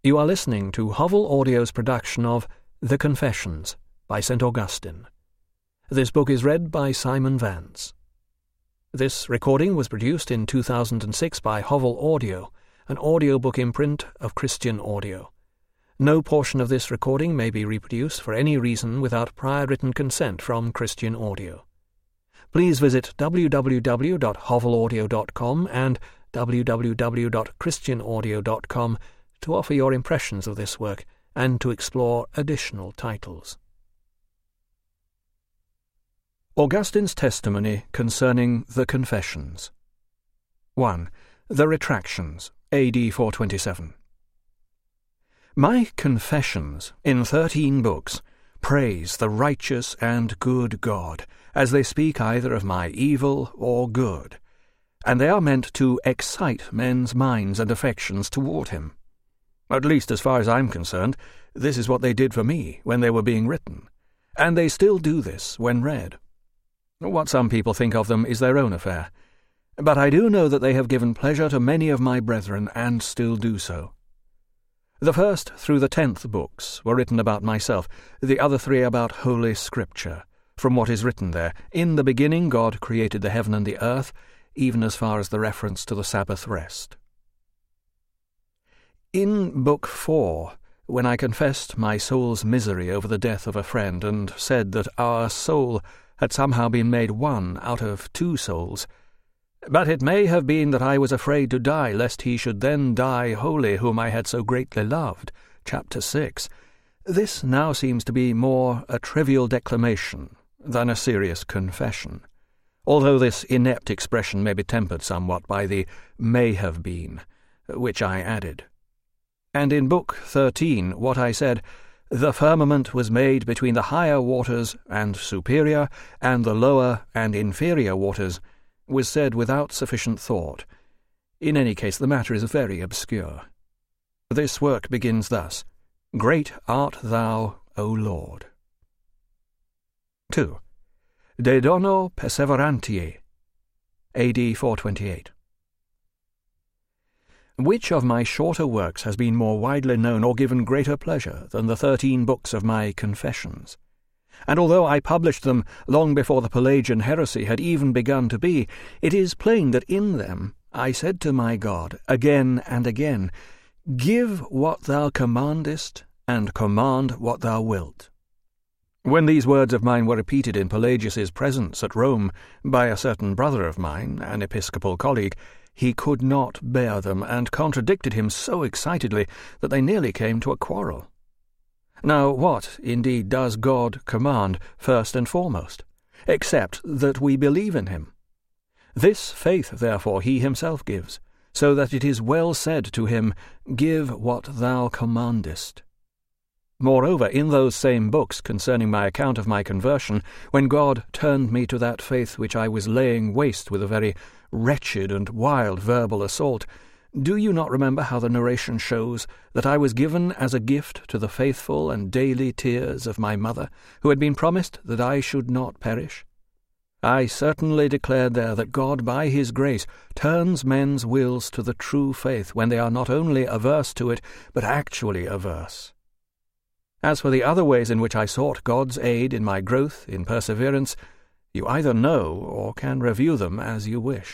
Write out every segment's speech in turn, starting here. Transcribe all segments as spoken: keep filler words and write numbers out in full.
You are listening to Hovell Audio's production of The Confessions by Saint Augustine. This book is read by Simon Vance. This recording was produced in two thousand six by Hovell Audio, an audiobook imprint of Christian Audio. No portion of this recording may be reproduced for any reason without prior written consent from Christian Audio. Please visit w w w dot hovell audio dot com and w w w dot christian audio dot com to offer your impressions of this work and to explore additional titles. Augustine's Testimony Concerning the Confessions. one. The Retractions, A D four twenty-seven. My Confessions, in thirteen books, praise the righteous and good God, as they speak either of my evil or good, and they are meant to excite men's minds and affections toward him. At least as far as I'm concerned, this is what they did for me when they were being written, and they still do this when read. What some people think of them is their own affair, but I do know that they have given pleasure to many of my brethren, and still do so. The first through the tenth books were written about myself, the other three about Holy Scripture, from what is written there. In the beginning God created the heaven and the earth, even as far as the reference to the Sabbath rest. In Book Four, when I confessed my soul's misery over the death of a friend, and said that our soul had somehow been made one out of two souls, but it may have been that I was afraid to die, lest he should then die wholly whom I had so greatly loved, Chapter Six, this now seems to be more a trivial declamation than a serious confession, although this inept expression may be tempered somewhat by the may have been, which I added. And in Book Thirteen, what I said, the firmament was made between the higher waters and superior, and the lower and inferior waters, was said without sufficient thought. In any case, the matter is very obscure. This work begins thus: Great art thou, O Lord. two. De Dono Perseverantiae, A D four twenty-eight. Which of my shorter works has been more widely known or given greater pleasure than the thirteen books of my Confessions? And although I published them long before the Pelagian heresy had even begun to be, it is plain that in them I said to my God again and again, Give what thou commandest, and command what thou wilt. When these words of mine were repeated in Pelagius's presence at Rome by a certain brother of mine, an episcopal colleague, he could not bear them, and contradicted him so excitedly that they nearly came to a quarrel. Now what, indeed, does God command first and foremost, except that we believe in him? This faith, therefore, he himself gives, so that it is well said to him, Give what thou commandest. Moreover, in those same books concerning my account of my conversion, when God turned me to that faith which I was laying waste with a very wretched and wild verbal assault, do you not remember how the narration shows that I was given as a gift to the faithful and daily tears of my mother, who had been promised that I should not perish? I certainly declared there that God by his grace turns men's wills to the true faith when they are not only averse to it, but actually averse. As for the other ways in which I sought God's aid in my growth in perseverance, you either know or can review them as you wish.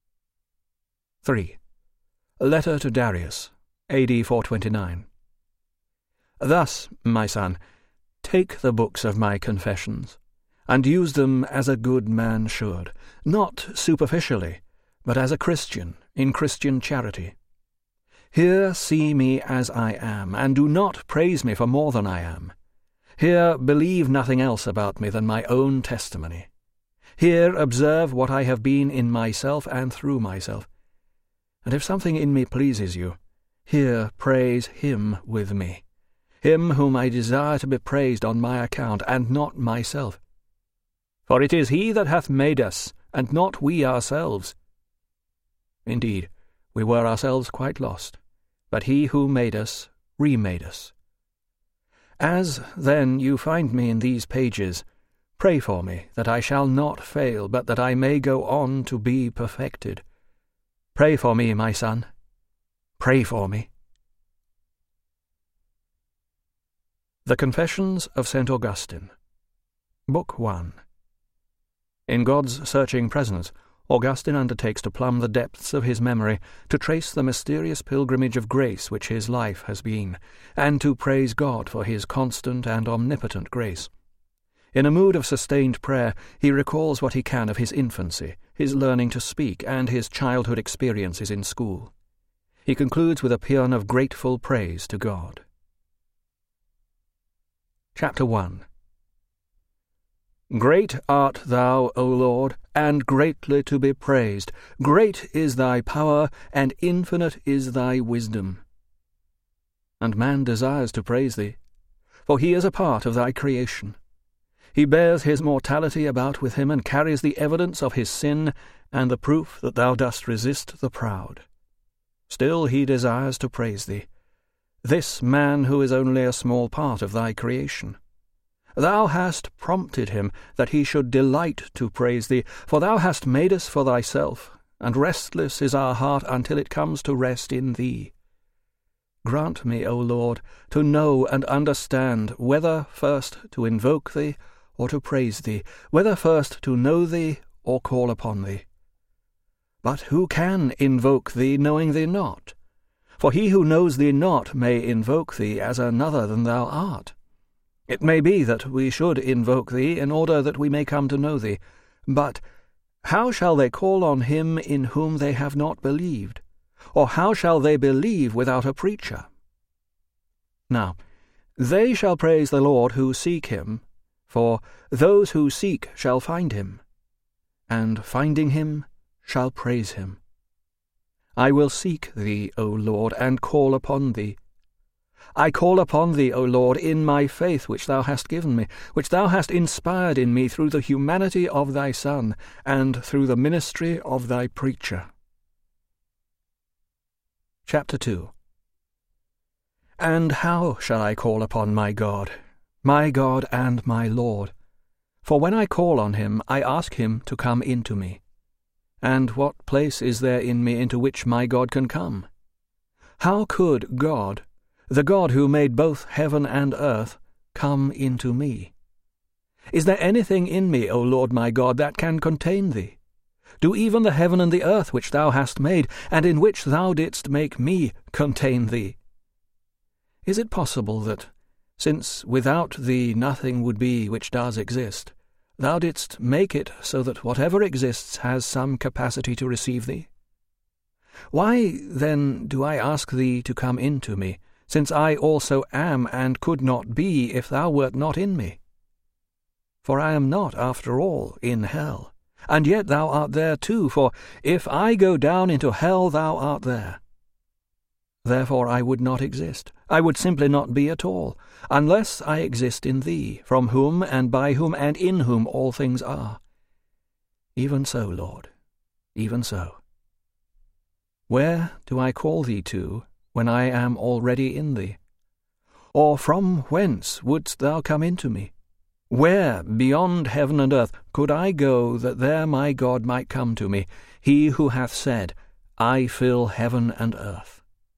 three. Letter to Darius, A D four twenty-nine. Thus, my son, take the books of my Confessions, and use them as a good man should, not superficially, but as a Christian in Christian charity. Here see me as I am, and do not praise me for more than I am. Here believe nothing else about me than my own testimony. Here observe what I have been in myself and through myself. And if something in me pleases you, here praise him with me, him whom I desire to be praised on my account, and not myself. For it is he that hath made us, and not we ourselves. Indeed, we were ourselves quite lost, but he who made us remade us. As, then, you find me in these pages, pray for me, that I shall not fail, but that I may go on to be perfected. Pray for me, my son. Pray for me. The Confessions of Saint Augustine. Book one. In God's searching presence, Augustine undertakes to plumb the depths of his memory, to trace the mysterious pilgrimage of grace which his life has been, and to praise God for his constant and omnipotent grace. In a mood of sustained prayer, he recalls what he can of his infancy, his learning to speak, and his childhood experiences in school. He concludes with a paean of grateful praise to God. Chapter one. Great art thou, O Lord, and greatly to be praised. Great is thy power, and infinite is thy wisdom. And man desires to praise thee, for he is a part of thy creation. He bears his mortality about with him, and carries the evidence of his sin, and the proof that thou dost resist the proud. Still he desires to praise thee, this man who is only a small part of thy creation. Thou hast prompted him that he should delight to praise thee, for thou hast made us for thyself, and restless is our heart until it comes to rest in thee. Grant me, O Lord, to know and understand whether first to invoke thee or to praise thee, whether first to know thee or call upon thee. But who can invoke thee, knowing thee not? For he who knows thee not may invoke thee as another than thou art. It may be that we should invoke thee in order that we may come to know thee. But how shall they call on him in whom they have not believed? Or how shall they believe without a preacher? Now, they shall praise the Lord who seek him, for those who seek shall find him, and finding him shall praise him. I will seek thee, O Lord, and call upon thee. I call upon thee, O Lord, in my faith which thou hast given me, which thou hast inspired in me through the humanity of thy Son, and through the ministry of thy preacher. Chapter two. And how shall I call upon my God, my God and my Lord? For when I call on him, I ask him to come into me. And what place is there in me into which my God can come? How could God, the God who made both heaven and earth, come into me? Is there anything in me, O Lord my God, that can contain thee? Do even the heaven and the earth which thou hast made, and in which thou didst make me, contain thee? Is it possible that, since without thee nothing would be which does exist, thou didst make it so that whatever exists has some capacity to receive thee? Why, then, do I ask thee to come into me, since I also am and could not be if thou wert not in me? For I am not, after all, in hell, and yet thou art there too, for if I go down into hell, thou art there. Therefore I would not exist, I would simply not be at all, unless I exist in thee, from whom and by whom and in whom all things are. Even so, Lord, even so. Where do I call thee to, when I am already in thee? Or from whence wouldst thou come into me? Where, beyond heaven and earth, could I go that there my God might come to me, he who hath said, I fill heaven and earth?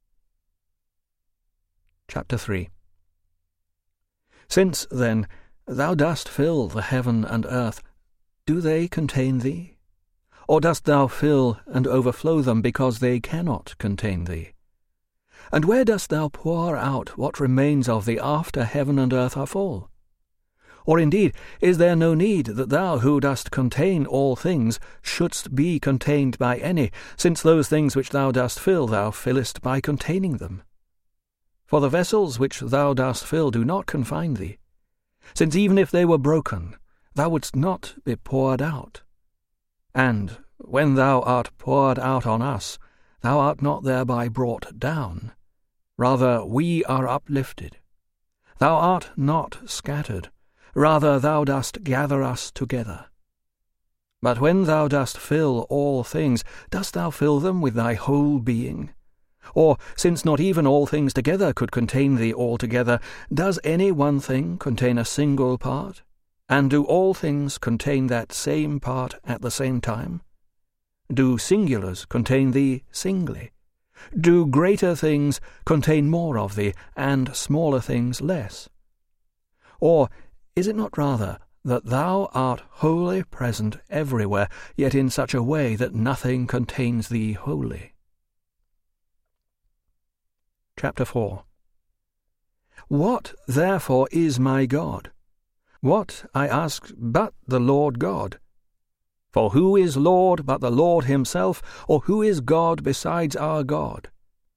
Chapter three. Since, then, thou dost fill the heaven and earth, do they contain thee? Or dost thou fill and overflow them because they cannot contain thee? And where dost thou pour out what remains of thee after heaven and earth are full? Or indeed, is there no need that thou who dost contain all things shouldst be contained by any, since those things which thou dost fill thou fillest by containing them? For the vessels which thou dost fill do not confine thee, since even if they were broken, thou wouldst not be poured out. And when thou art poured out on us, thou art not thereby brought down. Rather we are uplifted. Thou art not scattered. Rather thou dost gather us together. But when thou dost fill all things, dost thou fill them with thy whole being? Or, since not even all things together could contain thee altogether, does any one thing contain a single part? And do all things contain that same part at the same time? Do singulars contain thee singly? Do greater things contain more of thee, and smaller things less? Or is it not rather that thou art wholly present everywhere, yet in such a way that nothing contains thee wholly? Chapter four. What, therefore, is my God? What, I ask, but the Lord God? For who is Lord but the Lord himself, or who is God besides our God?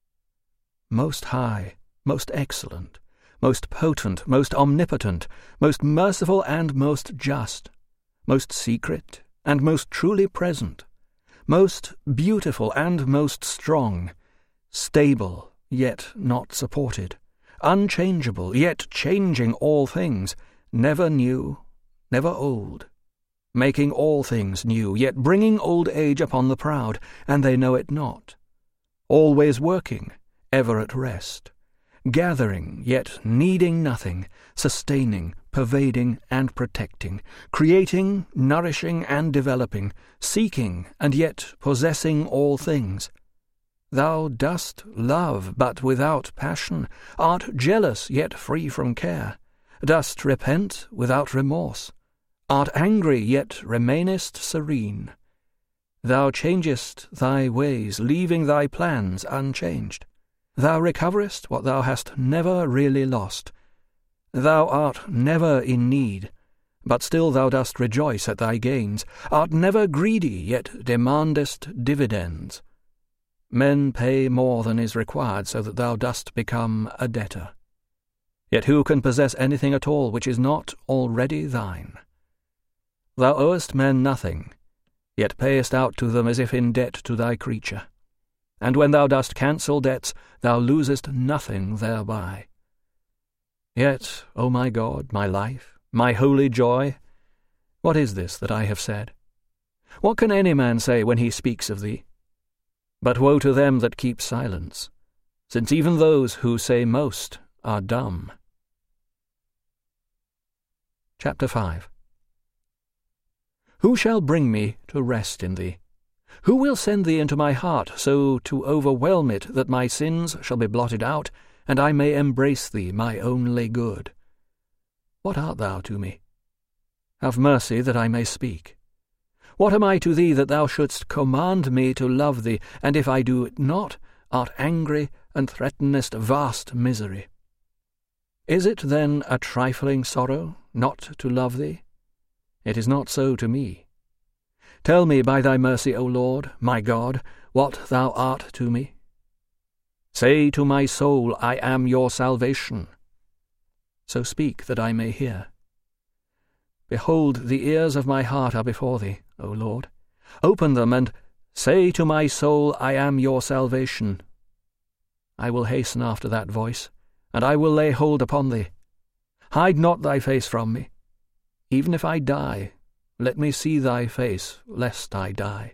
Most high, most excellent, most potent, most omnipotent, most merciful and most just, most secret and most truly present, most beautiful and most strong, stable yet not supported, unchangeable yet changing all things, never new, never old, making all things new, yet bringing old age upon the proud, and they know it not, always working, ever at rest, gathering, yet needing nothing, sustaining, pervading, and protecting, creating, nourishing, and developing, seeking, and yet possessing all things. Thou dost love, but without passion, art jealous, yet free from care, dost repent without remorse, art angry, yet remainest serene. Thou changest thy ways, leaving thy plans unchanged. Thou recoverest what thou hast never really lost. Thou art never in need, but still thou dost rejoice at thy gains, art never greedy, yet demandest dividends. Men pay more than is required, so that thou dost become a debtor. Yet who can possess anything at all which is not already thine? Thou owest men nothing, yet payest out to them as if in debt to thy creature. And when thou dost cancel debts, thou losest nothing thereby. Yet, O my God, my life, my holy joy, what is this that I have said? What can any man say when he speaks of thee? But woe to them that keep silence, since even those who say most are dumb. Chapter five. Who shall bring me to rest in thee? Who will send thee into my heart, so to overwhelm it that my sins shall be blotted out, and I may embrace thee, my only good? What art thou to me? Have mercy that I may speak. What am I to thee that thou shouldst command me to love thee, and if I do it not, art angry and threatenest vast misery? Is it then a trifling sorrow not to love thee? It is not so to me. Tell me by thy mercy, O Lord, my God, what thou art to me. Say to my soul, I am your salvation. So speak that I may hear. Behold, the ears of my heart are before thee, O Lord. Open them, and say to my soul, I am your salvation. I will hasten after that voice, and I will lay hold upon thee. Hide not thy face from me. Even if I die, let me see thy face, lest I die.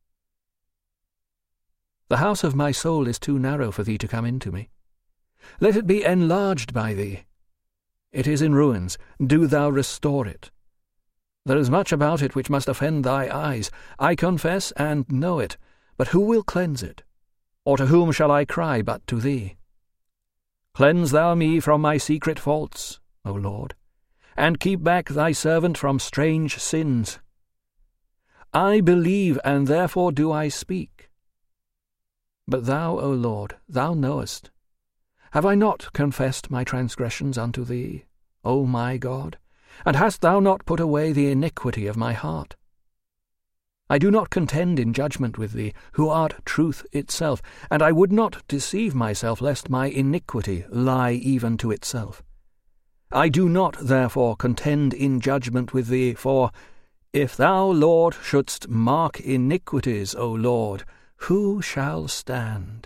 The house of my soul is too narrow for thee to come into me. Let it be enlarged by thee. It is in ruins. Do thou restore it. There is much about it which must offend thy eyes. I confess and know it, but who will cleanse it? Or to whom shall I cry but to thee? Cleanse thou me from my secret faults, O Lord, and keep back thy servant from strange sins. I believe, and therefore do I speak. But thou, O Lord, thou knowest. Have I not confessed my transgressions unto thee, O my God? And hast thou not put away the iniquity of my heart? I do not contend in judgment with thee, who art truth itself, and I would not deceive myself, lest my iniquity lie even to itself. I do not, therefore, contend in judgment with thee, for if thou, Lord, shouldst mark iniquities, O Lord, who shall stand?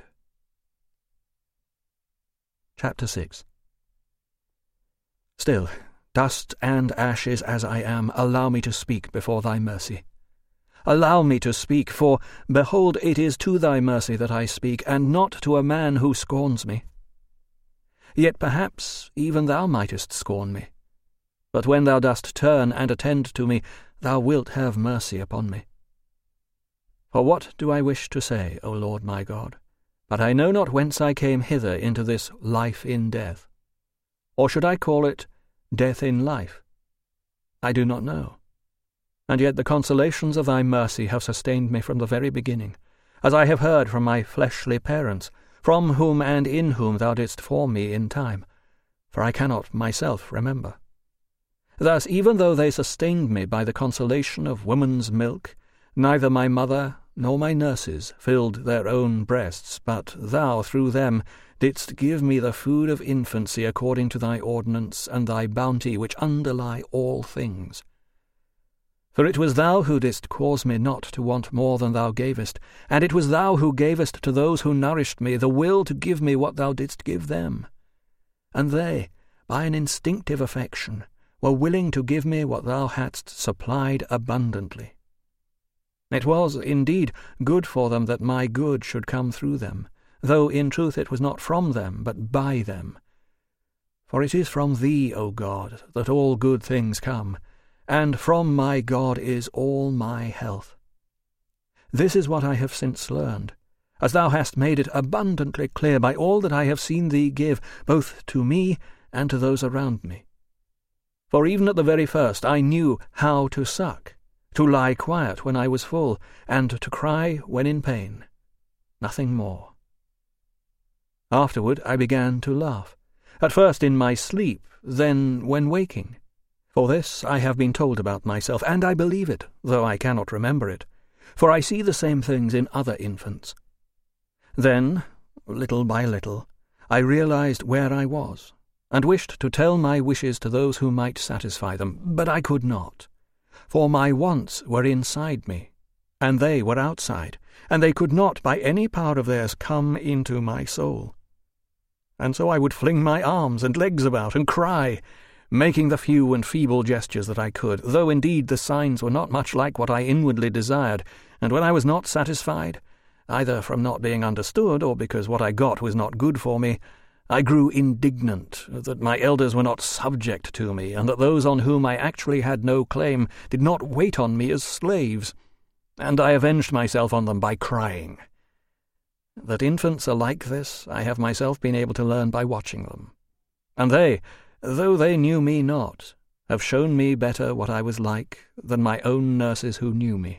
Chapter six. Still, dust and ashes as I am, allow me to speak before thy mercy. Allow me to speak, for, behold, it is to thy mercy that I speak, and not to a man who scorns me. Yet perhaps even thou mightest scorn me. But when thou dost turn and attend to me, thou wilt have mercy upon me. For what do I wish to say, O Lord my God? But I know not whence I came hither into this life in death. Or should I call it, death in life? I do not know. And yet the consolations of thy mercy have sustained me from the very beginning, as I have heard from my fleshly parents, from whom and in whom thou didst form me in time, for I cannot myself remember. Thus, even though they sustained me by the consolation of woman's milk, neither my mother nor my nurses filled their own breasts, but thou, through them, didst give me the food of infancy according to thy ordinance and thy bounty which underlie all things. For it was thou who didst cause me not to want more than thou gavest, and it was thou who gavest to those who nourished me the will to give me what thou didst give them. And they, by an instinctive affection, were willing to give me what thou hadst supplied abundantly. It was, indeed, good for them that my good should come through them, though in truth it was not from them, but by them. For it is from thee, O God, that all good things come, and from my God is all my health. This is what I have since learned, as thou hast made it abundantly clear by all that I have seen thee give, both to me and to those around me. For even at the very first I knew how to suck, to lie quiet when I was full, and to cry when in pain. Nothing more. Afterward I began to laugh, at first in my sleep, then when waking. For this I have been told about myself, and I believe it, though I cannot remember it, for I see the same things in other infants. Then, little by little, I realized where I was, and wished to tell my wishes to those who might satisfy them, but I could not. For my wants were inside me, and they were outside, and they could not by any power of theirs come into my soul. And so I would fling my arms and legs about and cry, making the few and feeble gestures that I could, though indeed the signs were not much like what I inwardly desired, and when I was not satisfied, either from not being understood or because what I got was not good for me, I grew indignant that my elders were not subject to me, and that those on whom I actually had no claim did not wait on me as slaves, and I avenged myself on them by crying. That infants are like this I have myself been able to learn by watching them, and they, though they knew me not, have shown me better what I was like than my own nurses who knew me.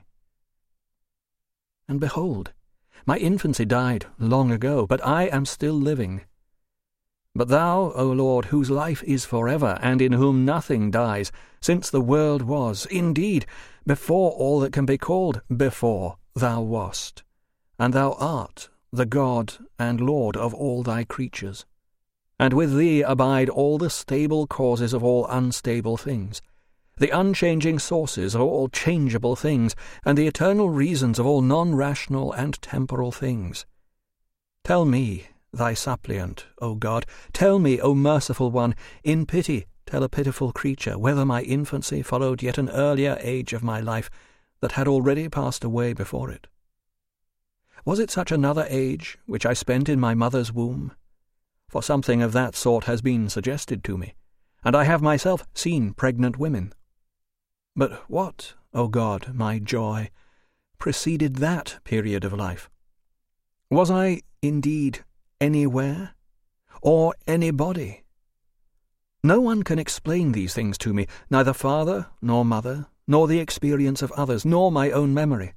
And behold, my infancy died long ago, but I am still living. But thou, O Lord, whose life is forever, and in whom nothing dies, since the world was, indeed, before all that can be called before, thou wast, and thou art the God and Lord of all thy creatures. And with thee abide all the stable causes of all unstable things, the unchanging sources of all changeable things, and the eternal reasons of all non-rational and temporal things. Tell me, thy suppliant, O God, tell me, O merciful one, in pity tell a pitiful creature, whether my infancy followed yet an earlier age of my life that had already passed away before it. Was it such another age which I spent in my mother's womb? For something of that sort has been suggested to me, and I have myself seen pregnant women. But what, O God, my joy, preceded that period of life? Was I, indeed, anywhere, or anybody? No one can explain these things to me, neither father nor mother, nor the experience of others, nor my own memory.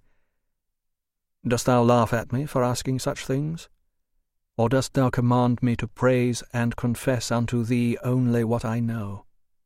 Dost thou laugh at me for asking such things? Or dost thou command me to praise and confess unto thee only what I know?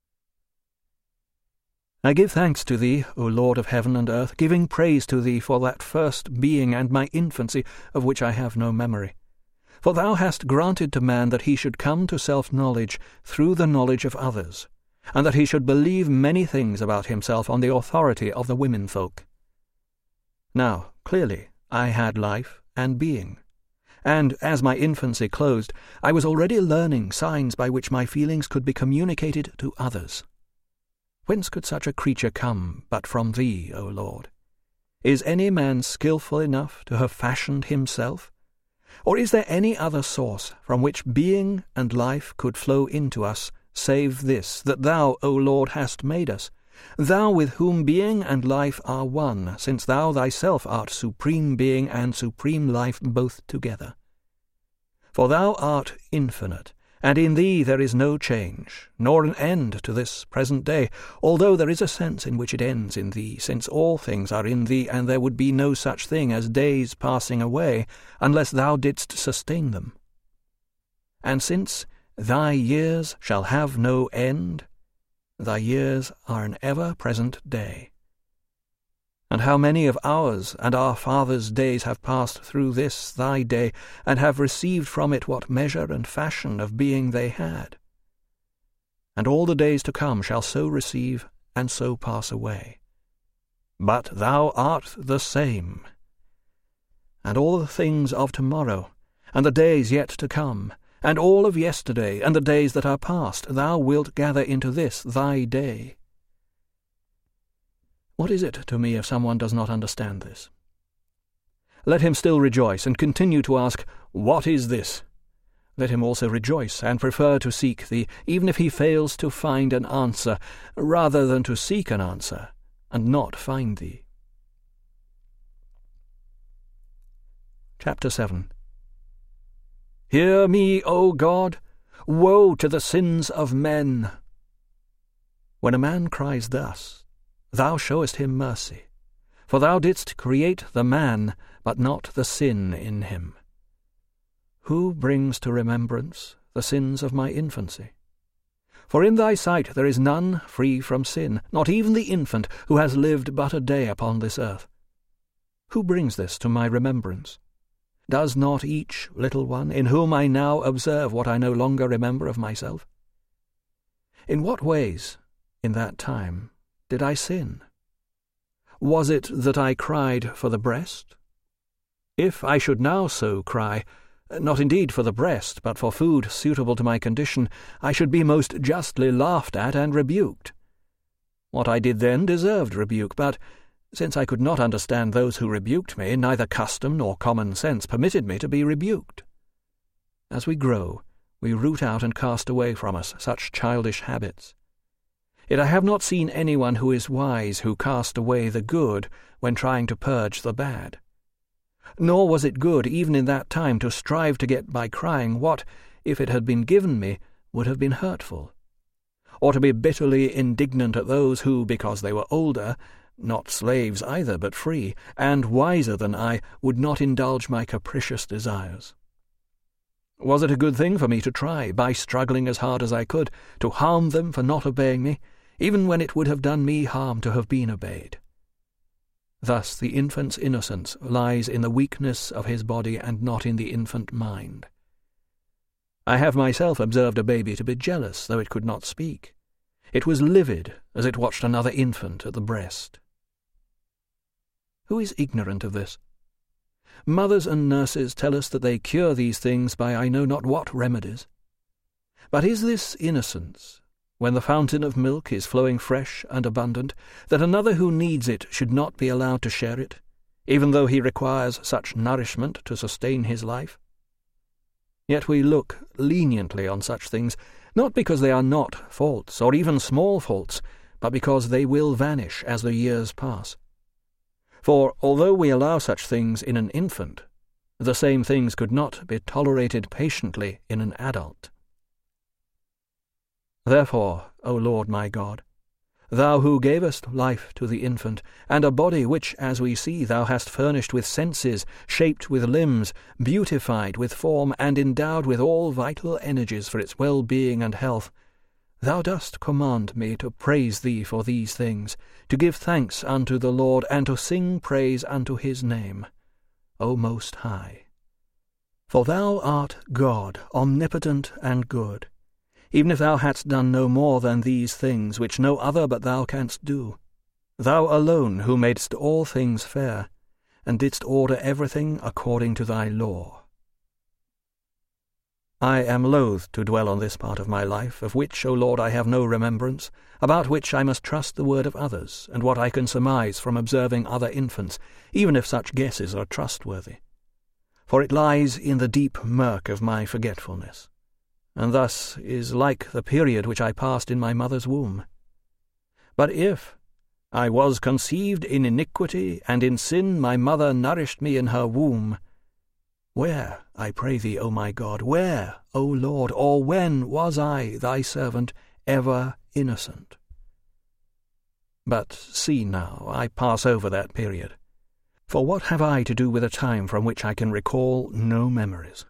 I give thanks to thee, O Lord of heaven and earth, giving praise to thee for that first being and my infancy, of which I have no memory. For thou hast granted to man that he should come to self-knowledge through the knowledge of others, and that he should believe many things about himself on the authority of the womenfolk. Now, clearly, I had life and being, and, as my infancy closed, I was already learning signs by which my feelings could be communicated to others. Whence could such a creature come but from thee, O Lord? Is any man skilful enough to have fashioned himself? Or is there any other source from which being and life could flow into us, save this, that thou, O Lord, hast made us, thou with whom being and life are one, since thou thyself art supreme being and supreme life both together? For thou art infinite, And in thee there is no change, nor an end to this present day, although there is a sense in which it ends in thee, since all things are in thee, and there would be no such thing as days passing away, unless thou didst sustain them. And since thy years shall have no end, thy years are an ever-present day. And how many of ours and our fathers' days have passed through this thy day, and have received from it what measure and fashion of being they had? And all the days to come shall so receive, and so pass away. But thou art the same. And all the things of tomorrow, and the days yet to come, and all of yesterday, and the days that are past, thou wilt gather into this thy day. What is it to me if someone does not understand this? Let him still rejoice, and continue to ask, What is this? Let him also rejoice, and prefer to seek thee, even if he fails to find an answer, rather than to seek an answer, and not find thee. Chapter seven. Hear me, O God! Woe to the sins of men! When a man cries thus, thou showest him mercy, for thou didst create the man, but not the sin in him. Who brings to remembrance the sins of my infancy? For in thy sight there is none free from sin, not even the infant who has lived but a day upon this earth. Who brings this to my remembrance? Does not each little one, in whom I now observe what I no longer remember of myself? In what ways, in that time, did I sin? Was it that I cried for the breast? If I should now so cry, not indeed for the breast, but for food suitable to my condition, I should be most justly laughed at and rebuked. What I did then deserved rebuke, but since I could not understand those who rebuked me, neither custom nor common sense permitted me to be rebuked. As we grow, we root out and cast away from us such childish habits. Yet I have not seen anyone who is wise who cast away the good when trying to purge the bad. Nor was it good even in that time to strive to get by crying what, if it had been given me, would have been hurtful, or to be bitterly indignant at those who, because they were older, not slaves either but free, and wiser than I, would not indulge my capricious desires. Was it a good thing for me to try, by struggling as hard as I could, to harm them for not obeying me, even when it would have done me harm to have been obeyed? Thus the infant's innocence lies in the weakness of his body and not in the infant mind. I have myself observed a baby to be jealous, though it could not speak. It was livid as it watched another infant at the breast. Who is ignorant of this? Mothers and nurses tell us that they cure these things by I know not what remedies. But is this innocence, when the fountain of milk is flowing fresh and abundant, that another who needs it should not be allowed to share it, even though he requires such nourishment to sustain his life? Yet we look leniently on such things, not because they are not faults, or even small faults, but because they will vanish as the years pass. For although we allow such things in an infant, the same things could not be tolerated patiently in an adult. Therefore, O Lord my God, thou who gavest life to the infant, and a body which, as we see, thou hast furnished with senses, shaped with limbs, beautified with form, and endowed with all vital energies for its well-being and health, thou dost command me to praise thee for these things, to give thanks unto the Lord, and to sing praise unto his name, O Most High. For thou art God, omnipotent and good, even if thou hadst done no more than these things, which no other but thou canst do. Thou alone who madest all things fair, and didst order everything according to thy law. I am loath to dwell on this part of my life, of which, O Lord, I have no remembrance, about which I must trust the word of others, and what I can surmise from observing other infants, even if such guesses are trustworthy. For it lies in the deep murk of my forgetfulness, and thus is like the period which I passed in my mother's womb. But if I was conceived in iniquity, and in sin my mother nourished me in her womb, Where, I pray thee, O my God, where, O Lord, or when was I, thy servant, ever innocent? But see now, I pass over that period. For what have I to do with a time from which I can recall no memories?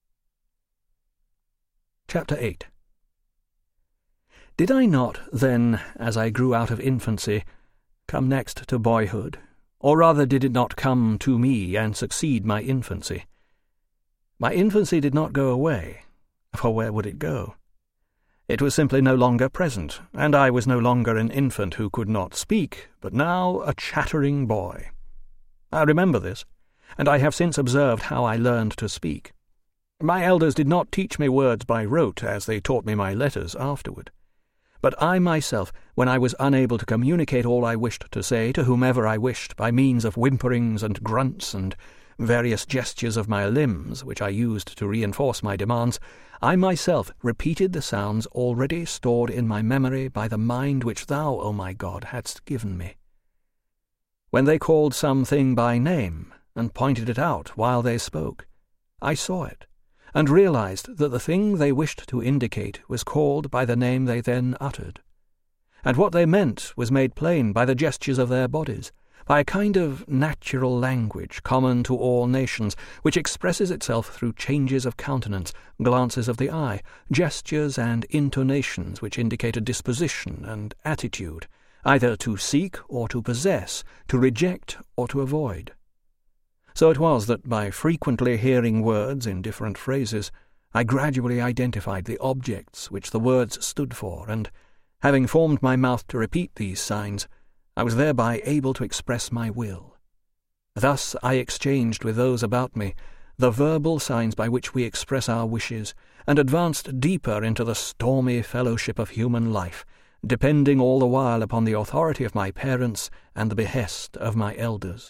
Chapter eight. Did I not, then, as I grew out of infancy, come next to boyhood, or rather did it not come to me and succeed my infancy? My infancy did not go away, for where would it go? It was simply no longer present, and I was no longer an infant who could not speak, but now a chattering boy. I remember this, and I have since observed how I learned to speak. My elders did not teach me words by rote, as they taught me my letters afterward. But I myself, when I was unable to communicate all I wished to say to whomever I wished by means of whimperings and grunts and various gestures of my limbs, which I used to reinforce my demands, I myself repeated the sounds already stored in my memory by the mind which thou, O my God, hadst given me. When they called some thing by name, and pointed it out while they spoke, I saw it, and realized that the thing they wished to indicate was called by the name they then uttered. And what they meant was made plain by the gestures of their bodies, by a kind of natural language common to all nations, which expresses itself through changes of countenance, glances of the eye, gestures and intonations which indicate a disposition and attitude, either to seek or to possess, to reject or to avoid. So it was that by frequently hearing words in different phrases, I gradually identified the objects which the words stood for, and, having formed my mouth to repeat these signs, I was thereby able to express my will. Thus I exchanged with those about me the verbal signs by which we express our wishes, and advanced deeper into the stormy fellowship of human life, depending all the while upon the authority of my parents and the behest of my elders.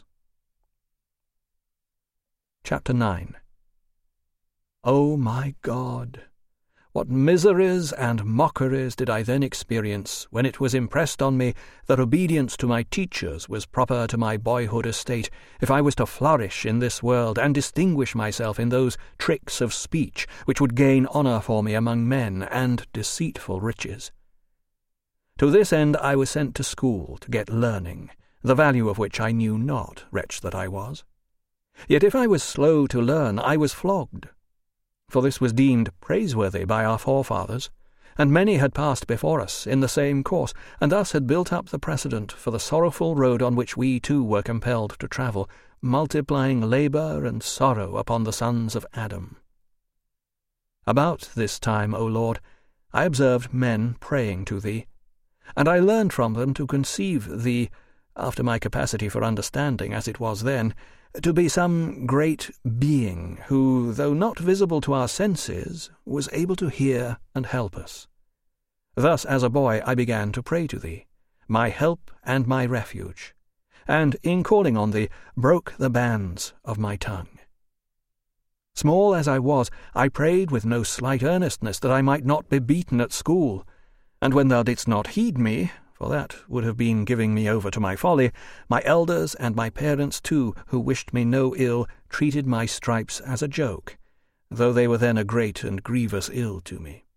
Chapter nine. O my God! What miseries and mockeries did I then experience when it was impressed on me that obedience to my teachers was proper to my boyhood estate, if I was to flourish in this world and distinguish myself in those tricks of speech which would gain honour for me among men and deceitful riches. To this end I was sent to school to get learning, the value of which I knew not, wretch that I was. Yet if I was slow to learn, I was flogged. For this was deemed praiseworthy by our forefathers, and many had passed before us in the same course, and thus had built up the precedent for the sorrowful road on which we too were compelled to travel, multiplying labour and sorrow upon the sons of Adam. About this time, O Lord, I observed men praying to thee, and I learned from them to conceive thee, after my capacity for understanding as it was then, to be some great being who, though not visible to our senses, was able to hear and help us. Thus, as a boy, I began to pray to thee, my help and my refuge, and, in calling on thee, broke the bands of my tongue. Small as I was, I prayed with no slight earnestness that I might not be beaten at school, and when thou didst not heed me, for that would have been giving me over to my folly, my elders and my parents too, who wished me no ill, treated my stripes as a joke, though they were then a great and grievous ill to me.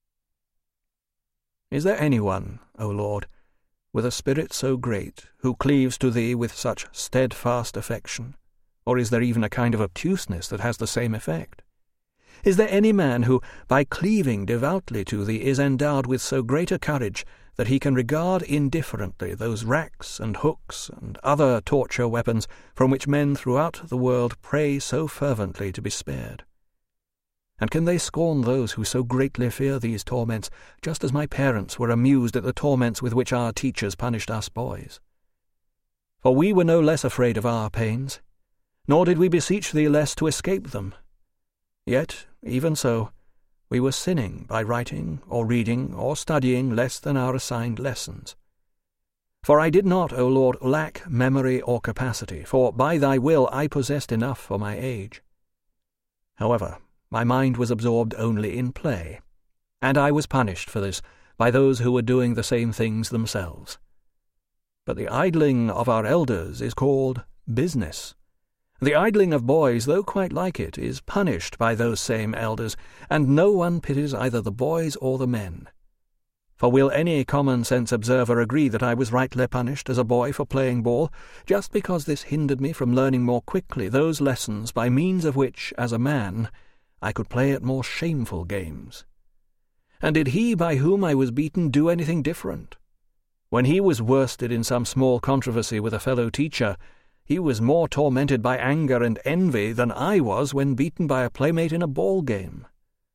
Is there any one, O Lord, with a spirit so great, who cleaves to thee with such steadfast affection? Or is there even a kind of obtuseness that has the same effect? Is there any man who, by cleaving devoutly to thee, is endowed with so great a courage that he can regard indifferently those racks and hooks and other torture weapons from which men throughout the world pray so fervently to be spared? And can they scorn those who so greatly fear these torments, just as my parents were amused at the torments with which our teachers punished us boys? For we were no less afraid of our pains, nor did we beseech thee less to escape them. Yet, even so, we were sinning by writing or reading or studying less than our assigned lessons. For I did not, O Lord, lack memory or capacity, for by thy will I possessed enough for my age. However, my mind was absorbed only in play, and I was punished for this by those who were doing the same things themselves. But the idling of our elders is called business, The idling of boys, though quite like it, is punished by those same elders, and no one pities either the boys or the men. For will any common-sense observer agree that I was rightly punished as a boy for playing ball, just because this hindered me from learning more quickly those lessons by means of which, as a man, I could play at more shameful games? And did he by whom I was beaten do anything different? When he was worsted in some small controversy with a fellow teacher, he was more tormented by anger and envy than I was when beaten by a playmate in a ball game.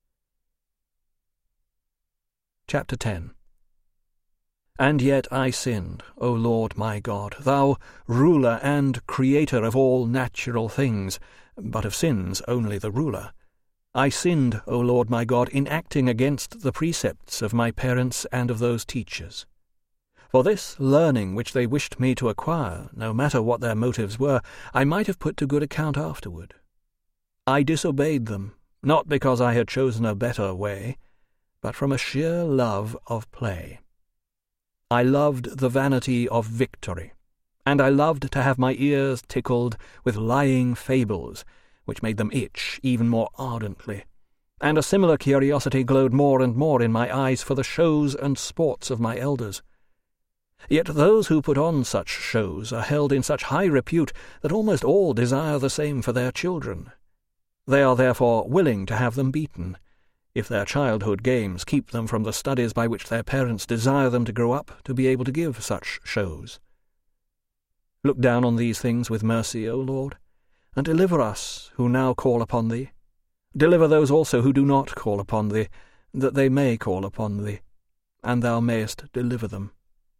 Chapter ten. And yet I sinned, O Lord my God, thou ruler and creator of all natural things, but of sins only the ruler. I sinned, O Lord my God, in acting against the precepts of my parents and of those teachers. For this learning which they wished me to acquire, no matter what their motives were, I might have put to good account afterward. I disobeyed them, not because I had chosen a better way, but from a sheer love of play. I loved the vanity of victory, and I loved to have my ears tickled with lying fables, which made them itch even more ardently, and a similar curiosity glowed more and more in my eyes for the shows and sports of my elders. Yet those who put on such shows are held in such high repute that almost all desire the same for their children. They are therefore willing to have them beaten, if their childhood games keep them from the studies by which their parents desire them to grow up to be able to give such shows. Look down on these things with mercy, O Lord, and deliver us who now call upon thee. Deliver those also who do not call upon thee, that they may call upon thee, and thou mayest deliver them.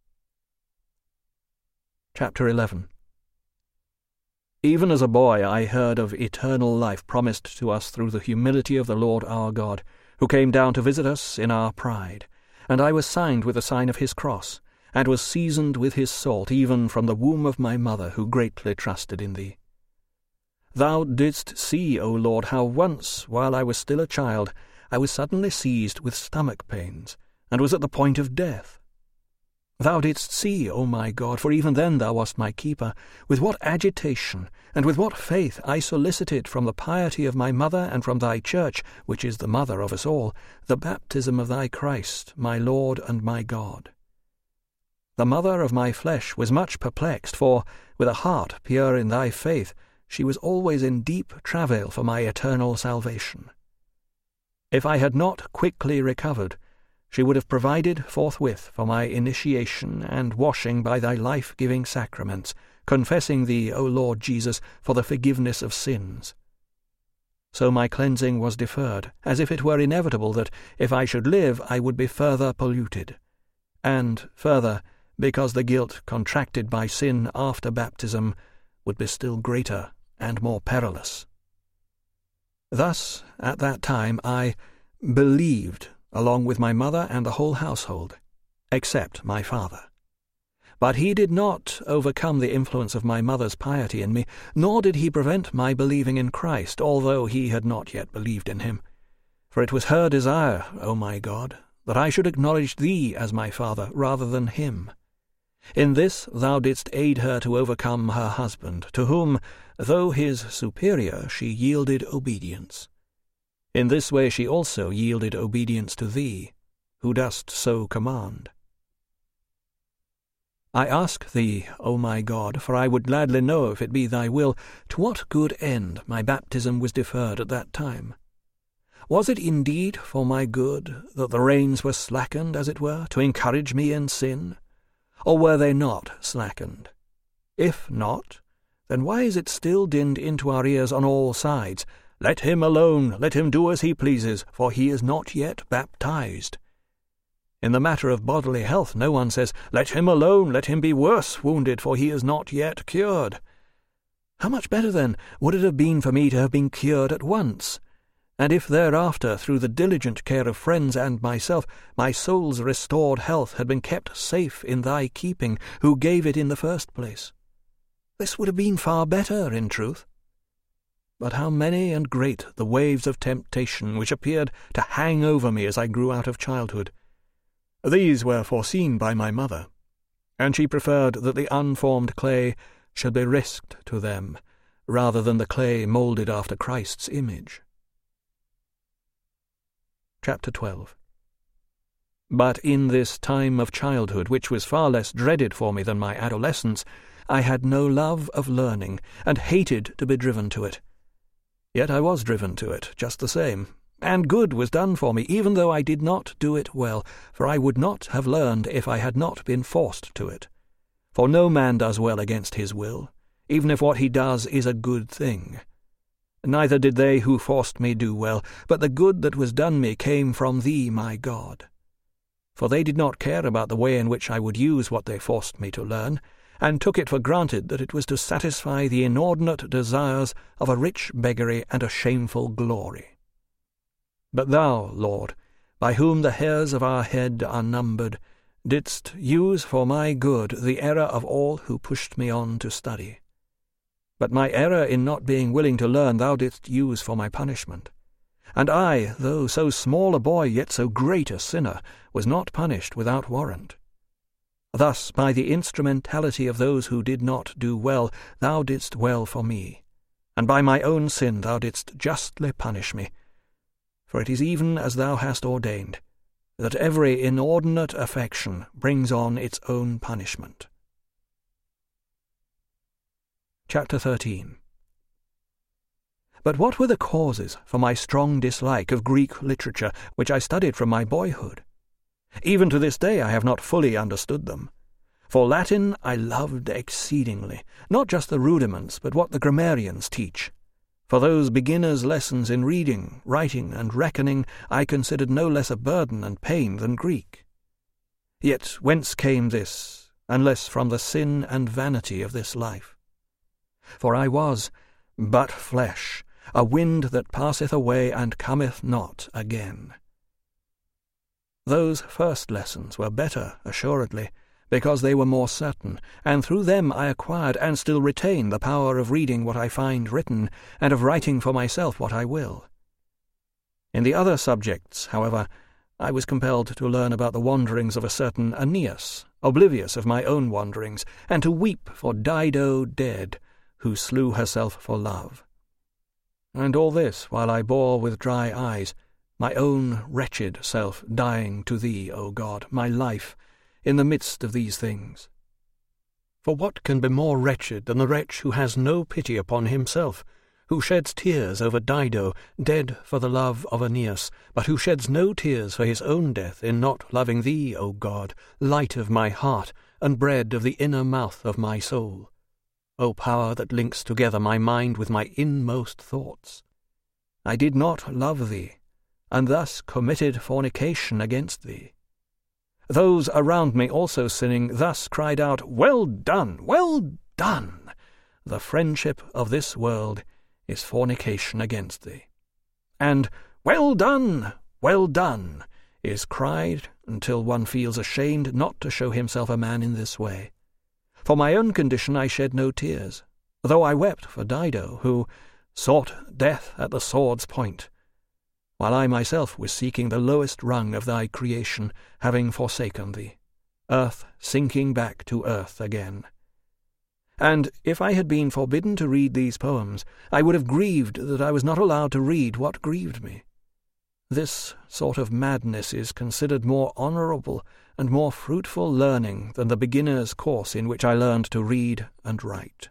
Chapter eleven. Even as a boy I heard of eternal life promised to us through the humility of the Lord our God, who came down to visit us in our pride, and I was signed with the sign of his cross, and was seasoned with his salt even from the womb of my mother, who greatly trusted in thee. Thou didst see, O Lord, how once, while I was still a child, I was suddenly seized with stomach pains, and was at the point of death. Thou didst see, O my God, for even then thou wast my keeper, with what agitation and with what faith I solicited from the piety of my mother and from thy church, which is the mother of us all, the baptism of thy Christ, my Lord and my God. The mother of my flesh was much perplexed, for, with a heart pure in thy faith, she was always in deep travail for my eternal salvation. If I had not quickly recovered, she would have provided forthwith for my initiation and washing by thy life-giving sacraments, confessing thee, O Lord Jesus, for the forgiveness of sins. So my cleansing was deferred, as if it were inevitable that, if I should live, I would be further polluted, and, further, because the guilt contracted by sin after baptism would be still greater and more perilous. Thus, at that time, I believed, along with my mother and the whole household, except my father. But he did not overcome the influence of my mother's piety in me, nor did he prevent my believing in Christ, although he had not yet believed in him. For it was her desire, O my God, that I should acknowledge thee as my father rather than him. In this thou didst aid her to overcome her husband, to whom, though his superior, she yielded obedience. In this way she also yielded obedience to thee, who dost so command. I ask thee, O my God, for I would gladly know, if it be thy will, to what good end my baptism was deferred at that time. Was it indeed for my good that the reins were slackened, as it were, to encourage me in sin? Or were they not slackened? If not, then why is it still dinned into our ears on all sides, "Let him alone, let him do as he pleases, for he is not yet baptized"? In the matter of bodily health no one says, "Let him alone, let him be worse wounded, for he is not yet cured." How much better, then, would it have been for me to have been cured at once, and if thereafter, through the diligent care of friends and myself, my soul's restored health had been kept safe in thy keeping, who gave it in the first place. This would have been far better, in truth. But how many and great the waves of temptation which appeared to hang over me as I grew out of childhood! These were foreseen by my mother, and she preferred that the unformed clay should be risked to them, rather than the clay moulded after Christ's image. Chapter twelve. But in this time of childhood, which was far less dreaded for me than my adolescence, I had no love of learning, and hated to be driven to it. Yet I was driven to it, just the same, and good was done for me, even though I did not do it well, for I would not have learned if I had not been forced to it. For no man does well against his will, even if what he does is a good thing. Neither did they who forced me do well, but the good that was done me came from thee, my God. For they did not care about the way in which I would use what they forced me to learn, and took it for granted that it was to satisfy the inordinate desires of a rich beggary and a shameful glory. But thou, Lord, by whom the hairs of our head are numbered, didst use for my good the error of all who pushed me on to study. But my error in not being willing to learn thou didst use for my punishment. And I, though so small a boy, yet so great a sinner, was not punished without warrant. Thus, by the instrumentality of those who did not do well, thou didst well for me, and by my own sin thou didst justly punish me. For it is even as thou hast ordained, that every inordinate affection brings on its own punishment. Chapter thirteen. But what were the causes for my strong dislike of Greek literature, which I studied from my boyhood? Even to this day I have not fully understood them. For Latin I loved exceedingly, not just the rudiments, but what the grammarians teach. For those beginners' lessons in reading, writing, and reckoning I considered no less a burden and pain than Greek. Yet whence came this, unless from the sin and vanity of this life? For I was but flesh, a wind that passeth away and cometh not again. Those first lessons were better, assuredly, because they were more certain, and through them I acquired and still retain the power of reading what I find written, and of writing for myself what I will. In the other subjects, however, I was compelled to learn about the wanderings of a certain Aeneas, oblivious of my own wanderings, and to weep for Dido dead, who slew herself for love. And all this while I bore with dry eyes my own wretched self dying to thee, O God, my life, in the midst of these things. For what can be more wretched than the wretch who has no pity upon himself, who sheds tears over Dido, dead for the love of Aeneas, but who sheds no tears for his own death in not loving thee, O God, light of my heart, and bread of the inner mouth of my soul? O power that links together my mind with my inmost thoughts! I did not love thee, and thus committed fornication against thee. Those around me also sinning thus cried out, Well done, well done! The friendship of this world is fornication against thee. And Well done, well done! Is cried until one feels ashamed not to show himself a man in this way. For my own condition I shed no tears, though I wept for Dido, who sought death at the sword's point, while I myself was seeking the lowest rung of thy creation, having forsaken thee, earth sinking back to earth again. And if I had been forbidden to read these poems, I would have grieved that I was not allowed to read what grieved me. This sort of madness is considered more honourable and more fruitful learning than the beginner's course in which I learned to read and write.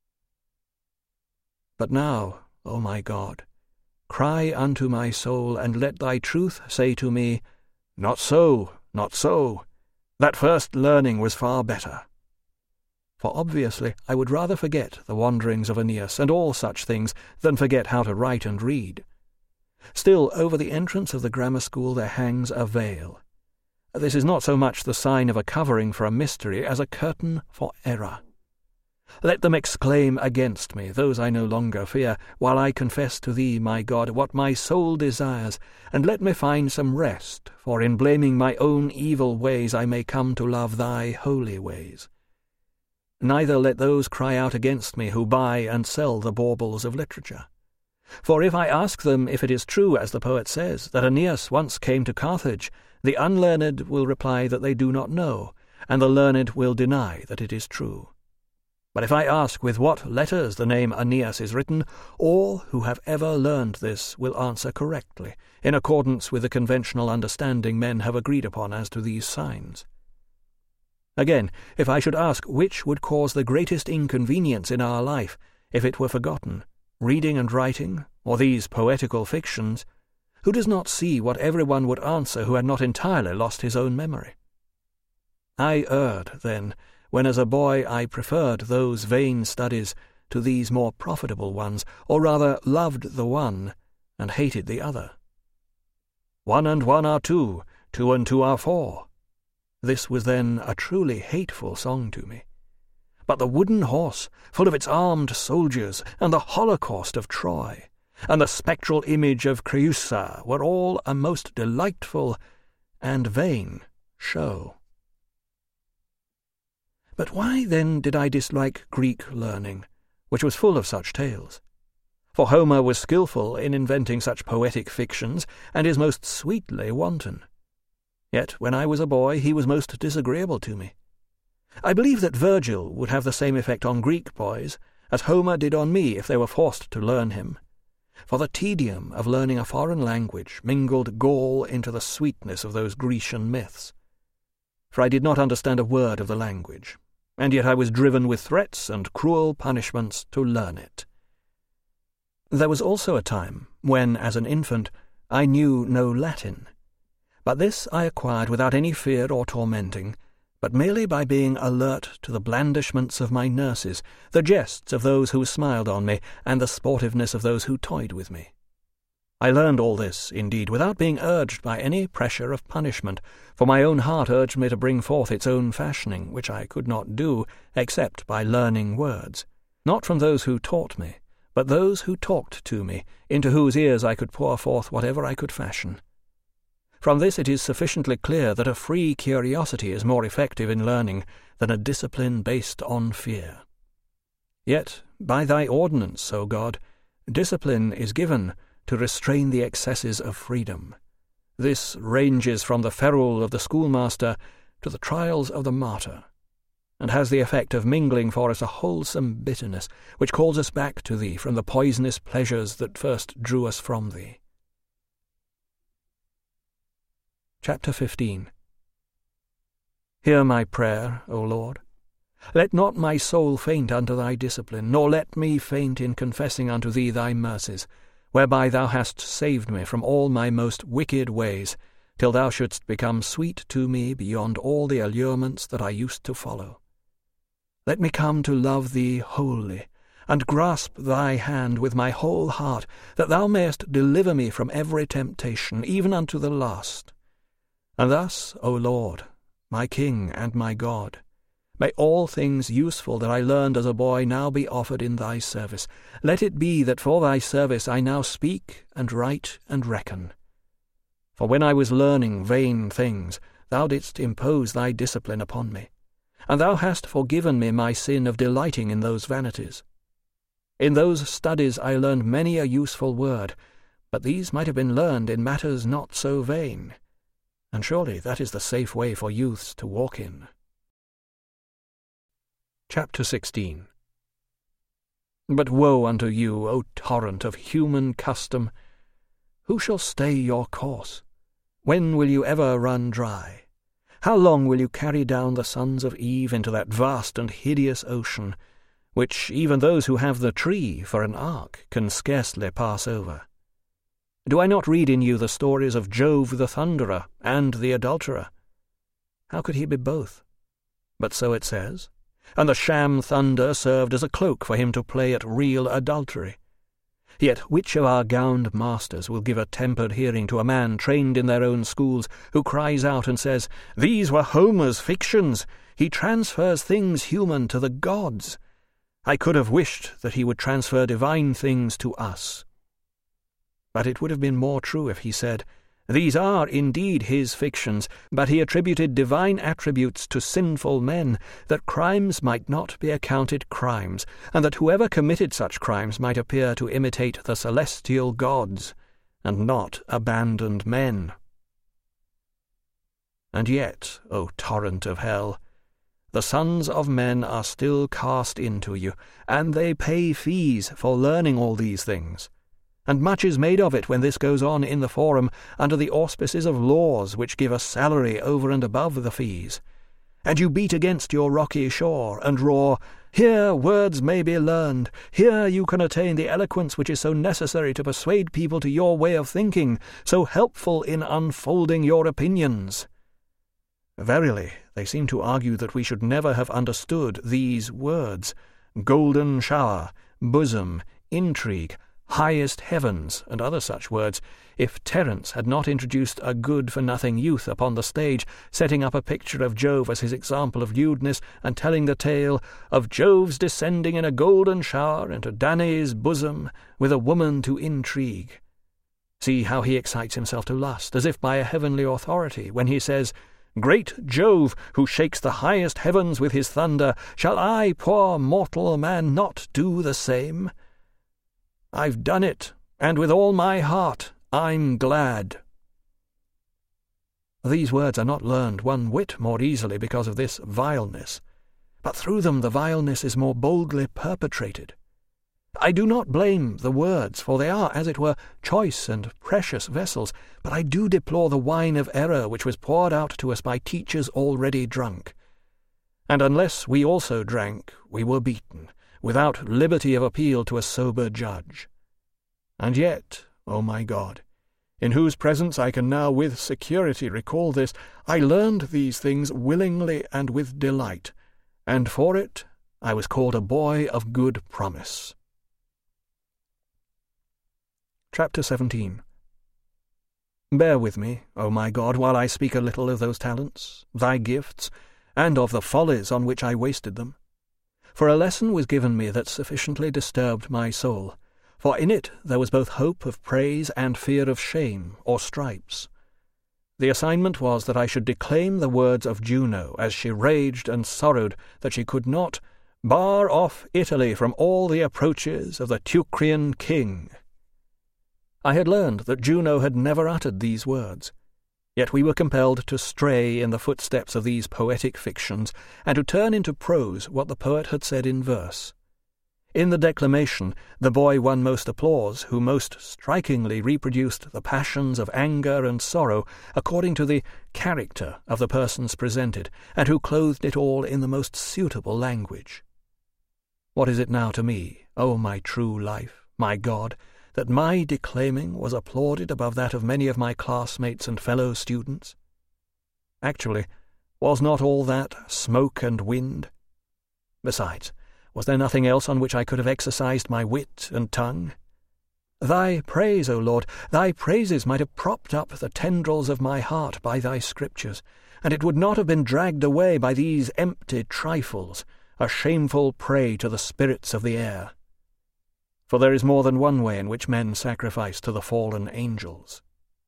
But now, O my God, cry unto my soul, and let thy truth say to me, Not so, not so. That first learning was far better. For obviously I would rather forget the wanderings of Aeneas and all such things than forget how to write and read. Still, over the entrance of the grammar school there hangs a veil. This is not so much the sign of a covering for a mystery as a curtain for error. Let them exclaim against me, those I no longer fear, while I confess to thee, my God, what my soul desires, and let me find some rest, for in blaming my own evil ways I may come to love thy holy ways. Neither let those cry out against me who buy and sell the baubles of literature. For if I ask them if it is true, as the poet says, that Aeneas once came to Carthage, the unlearned will reply that they do not know, and the learned will deny that it is true. But if I ask with what letters the name Aeneas is written, all who have ever learned this will answer correctly, in accordance with the conventional understanding men have agreed upon as to these signs. Again, if I should ask which would cause the greatest inconvenience in our life, if it were forgotten, reading and writing, or these poetical fictions, who does not see what everyone would answer who had not entirely lost his own memory? I erred, then, when as a boy I preferred those vain studies to these more profitable ones, or rather loved the one and hated the other. One and one are two, two and two are four. This was then a truly hateful song to me. But the wooden horse, full of its armed soldiers, and the holocaust of Troy, and the spectral image of Creusa were all a most delightful and vain show. But why then did I dislike Greek learning, which was full of such tales? For Homer was skilful in inventing such poetic fictions, and is most sweetly wanton. Yet when I was a boy he was most disagreeable to me. I believe that Virgil would have the same effect on Greek boys as Homer did on me if they were forced to learn him. For the tedium of learning a foreign language mingled gall into the sweetness of those Grecian myths. For I did not understand a word of the language, and yet I was driven with threats and cruel punishments to learn it. There was also a time when, as an infant, I knew no Latin. But this I acquired without any fear or tormenting, but merely by being alert to the blandishments of my nurses, the jests of those who smiled on me, and the sportiveness of those who toyed with me. I learned all this, indeed, without being urged by any pressure of punishment, for my own heart urged me to bring forth its own fashioning, which I could not do except by learning words, not from those who taught me, but those who talked to me, into whose ears I could pour forth whatever I could fashion. From this it is sufficiently clear that a free curiosity is more effective in learning than a discipline based on fear. Yet, by thy ordinance, O God, discipline is given to restrain the excesses of freedom. This ranges from the ferule of the schoolmaster to the trials of the martyr, and has the effect of mingling for us a wholesome bitterness, which calls us back to thee from the poisonous pleasures that first drew us from thee. Chapter fifteen. Hear my prayer, O Lord. Let not my soul faint under thy discipline, nor let me faint in confessing unto thee thy mercies, whereby thou hast saved me from all my most wicked ways, till thou shouldst become sweet to me beyond all the allurements that I used to follow. Let me come to love thee wholly, and grasp thy hand with my whole heart, that thou mayest deliver me from every temptation, even unto the last. And thus, O Lord, my King and my God, may all things useful that I learned as a boy now be offered in thy service. Let it be that for thy service I now speak and write and reckon. For when I was learning vain things, thou didst impose thy discipline upon me, and thou hast forgiven me my sin of delighting in those vanities. In those studies I learned many a useful word, but these might have been learned in matters not so vain, and surely that is the safe way for youths to walk in. Chapter sixteen. But woe unto you, O torrent of human custom! Who shall stay your course? When will you ever run dry? How long will you carry down the sons of Eve into that vast and hideous ocean, which even those who have the tree for an ark can scarcely pass over? Do I not read in you the stories of Jove the thunderer and the adulterer? How could he be both? But so it says, and the sham thunder served as a cloak for him to play at real adultery. Yet which of our gowned masters will give a tempered hearing to a man trained in their own schools, who cries out and says, "These were Homer's fictions. He transfers things human to the gods. I could have wished that he would transfer divine things to us." But it would have been more true if he said, "These are indeed his fictions, but he attributed divine attributes to sinful men, that crimes might not be accounted crimes, and that whoever committed such crimes might appear to imitate the celestial gods, and not abandoned men." And yet, O torrent of hell, the sons of men are still cast into you, and they pay fees for learning all these things. And much is made of it when this goes on in the forum under the auspices of laws which give a salary over and above the fees. And you beat against your rocky shore, and roar, "Here words may be learned, here you can attain the eloquence which is so necessary to persuade people to your way of thinking, so helpful in unfolding your opinions." Verily, they seem to argue that we should never have understood these words, golden shower, bosom, intrigue, highest heavens, and other such words, if Terence had not introduced a good-for-nothing youth upon the stage, setting up a picture of Jove as his example of lewdness, and telling the tale of Jove's descending in a golden shower into Danae's bosom with a woman to intrigue. See how he excites himself to lust, as if by a heavenly authority, when he says, "Great Jove, who shakes the highest heavens with his thunder, shall I, poor mortal man, not do the same? I've done it, and with all my heart I'm glad." These words are not learned one whit more easily because of this vileness, but through them the vileness is more boldly perpetrated. I do not blame the words, for they are, as it were, choice and precious vessels, but I do deplore the wine of error which was poured out to us by teachers already drunk. And unless we also drank, we were beaten, without liberty of appeal to a sober judge. And yet, O my God, in whose presence I can now with security recall this, I learned these things willingly and with delight, and for it I was called a boy of good promise. Chapter seventeen. Bear with me, O my God, while I speak a little of those talents, thy gifts, and of the follies on which I wasted them. For a lesson was given me that sufficiently disturbed my soul, for in it there was both hope of praise and fear of shame or stripes. The assignment was that I should declaim the words of Juno as she raged and sorrowed that she could not bar off Italy from all the approaches of the Teucrian king. I had learned that Juno had never uttered these words, yet we were compelled to stray in the footsteps of these poetic fictions, and to turn into prose what the poet had said in verse. In the declamation, the boy won most applause who most strikingly reproduced the passions of anger and sorrow according to the character of the persons presented, and who clothed it all in the most suitable language. What is it now to me, O my true life, my God, that my declaiming was applauded above that of many of my classmates and fellow students? Actually, was not all that smoke and wind? Besides, was there nothing else on which I could have exercised my wit and tongue? Thy praise, O Lord, thy praises might have propped up the tendrils of my heart by thy scriptures, and it would not have been dragged away by these empty trifles, a shameful prey to the spirits of the air. For there is more than one way in which men sacrifice to the fallen angels.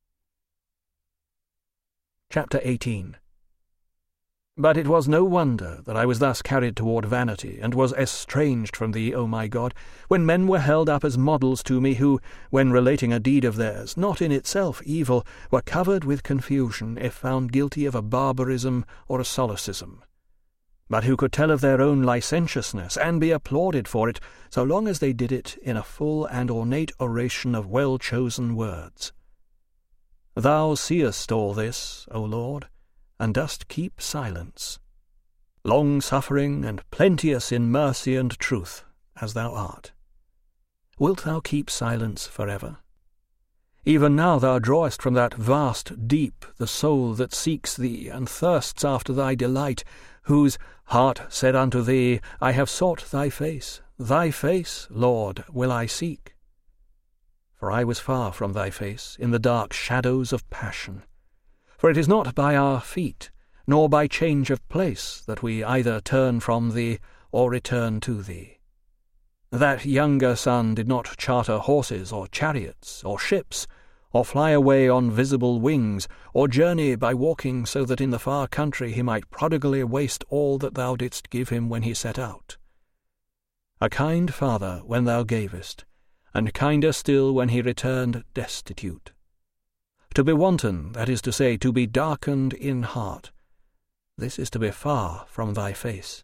Chapter eighteen. But it was no wonder that I was thus carried toward vanity, and was estranged from thee, O my God, when men were held up as models to me who, when relating a deed of theirs, not in itself evil, were covered with confusion if found guilty of a barbarism or a solecism, but who could tell of their own licentiousness, and be applauded for it, so long as they did it in a full and ornate oration of well-chosen words. Thou seest all this, O Lord, and dost keep silence, long-suffering and plenteous in mercy and truth, as thou art. Wilt thou keep silence forever? Even now thou drawest from that vast deep the soul that seeks thee, and thirsts after thy delight, whose heart said unto thee, I have sought thy face, thy face, Lord, will I seek. For I was far from thy face, in the dark shadows of passion. For it is not by our feet, nor by change of place, that we either turn from thee, or return to thee. That younger son did not charter horses, or chariots, or ships, or fly away on visible wings, or journey by walking so that in the far country he might prodigally waste all that thou didst give him when he set out. A kind father when thou gavest, and kinder still when he returned destitute. To be wanton, that is to say, to be darkened in heart, this is to be far from thy face.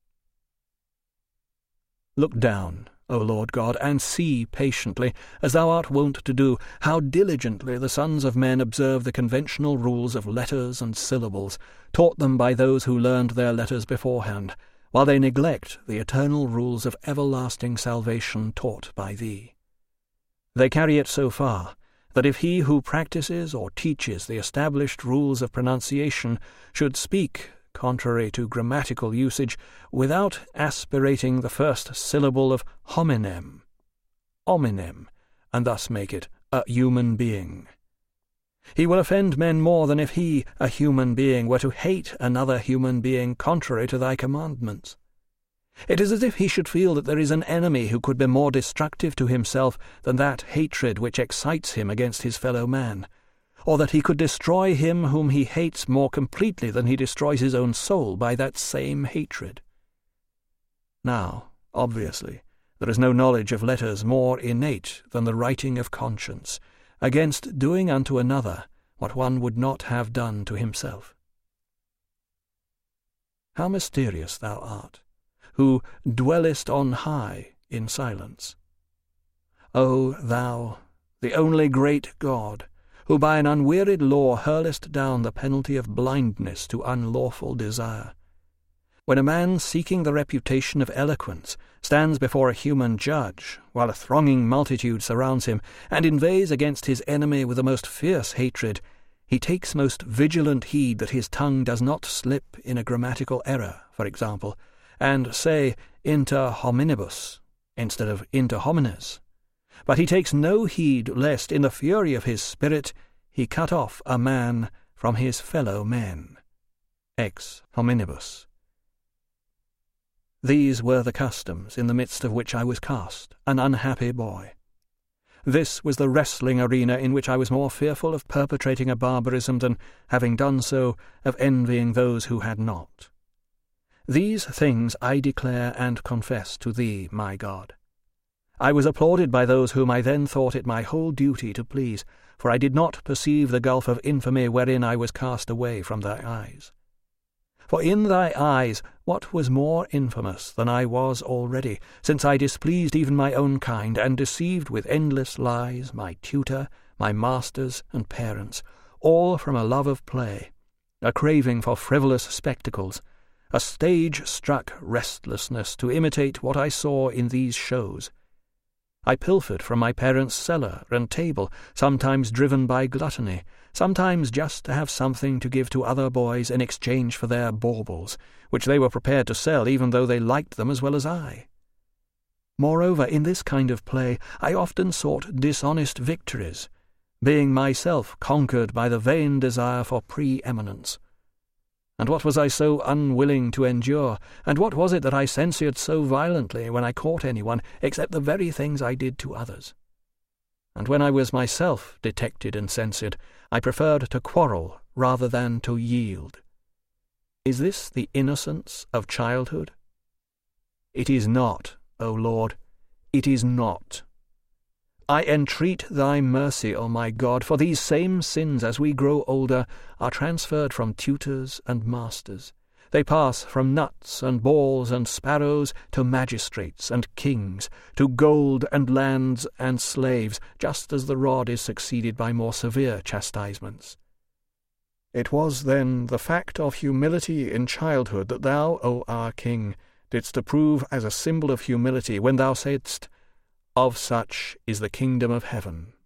Look down, O Lord God, and see patiently, as thou art wont to do, how diligently the sons of men observe the conventional rules of letters and syllables, taught them by those who learned their letters beforehand, while they neglect the eternal rules of everlasting salvation taught by thee. They carry it so far that if he who practices or teaches the established rules of pronunciation should speak contrary to grammatical usage, without aspirating the first syllable of hominem, hominem, and thus make it a human being, he will offend men more than if he, a human being, were to hate another human being contrary to thy commandments. It is as if he should feel that there is an enemy who could be more destructive to himself than that hatred which excites him against his fellow man, or that he could destroy him whom he hates more completely than he destroys his own soul by that same hatred. Now, obviously, there is no knowledge of letters more innate than the writing of conscience, against doing unto another what one would not have done to himself. How mysterious thou art, who dwellest on high in silence. O thou, the only great God, who by an unwearied law hurlest down the penalty of blindness to unlawful desire. When a man seeking the reputation of eloquence stands before a human judge, while a thronging multitude surrounds him, and inveighs against his enemy with the most fierce hatred, he takes most vigilant heed that his tongue does not slip in a grammatical error, for example, and say inter hominibus instead of inter homines. But he takes no heed lest, in the fury of his spirit, he cut off a man from his fellow men. Ex hominibus. These were the customs in the midst of which I was cast, an unhappy boy. This was the wrestling arena in which I was more fearful of perpetrating a barbarism than, having done so, of envying those who had not. These things I declare and confess to thee, my God. I was applauded by those whom I then thought it my whole duty to please, for I did not perceive the gulf of infamy wherein I was cast away from thy eyes. For in thy eyes what was more infamous than I was already, since I displeased even my own kind, and deceived with endless lies my tutor, my masters, and parents, all from a love of play, a craving for frivolous spectacles, a stage-struck restlessness to imitate what I saw in these shows. I pilfered from my parents' cellar and table, sometimes driven by gluttony, sometimes just to have something to give to other boys in exchange for their baubles, which they were prepared to sell even though they liked them as well as I. Moreover, in this kind of play I often sought dishonest victories, being myself conquered by the vain desire for pre-eminence. And what was I so unwilling to endure, and what was it that I censured so violently when I caught anyone, except the very things I did to others? And when I was myself detected and censured, I preferred to quarrel rather than to yield. Is this the innocence of childhood? It is not, O Lord, it is not. I entreat thy mercy, O my God, for these same sins, as we grow older, are transferred from tutors and masters. They pass from nuts and balls and sparrows to magistrates and kings, to gold and lands and slaves, just as the rod is succeeded by more severe chastisements. It was, then, the fact of humility in childhood that thou, O our King, didst approve as a symbol of humility when thou saidst, "Of such is the kingdom of heaven."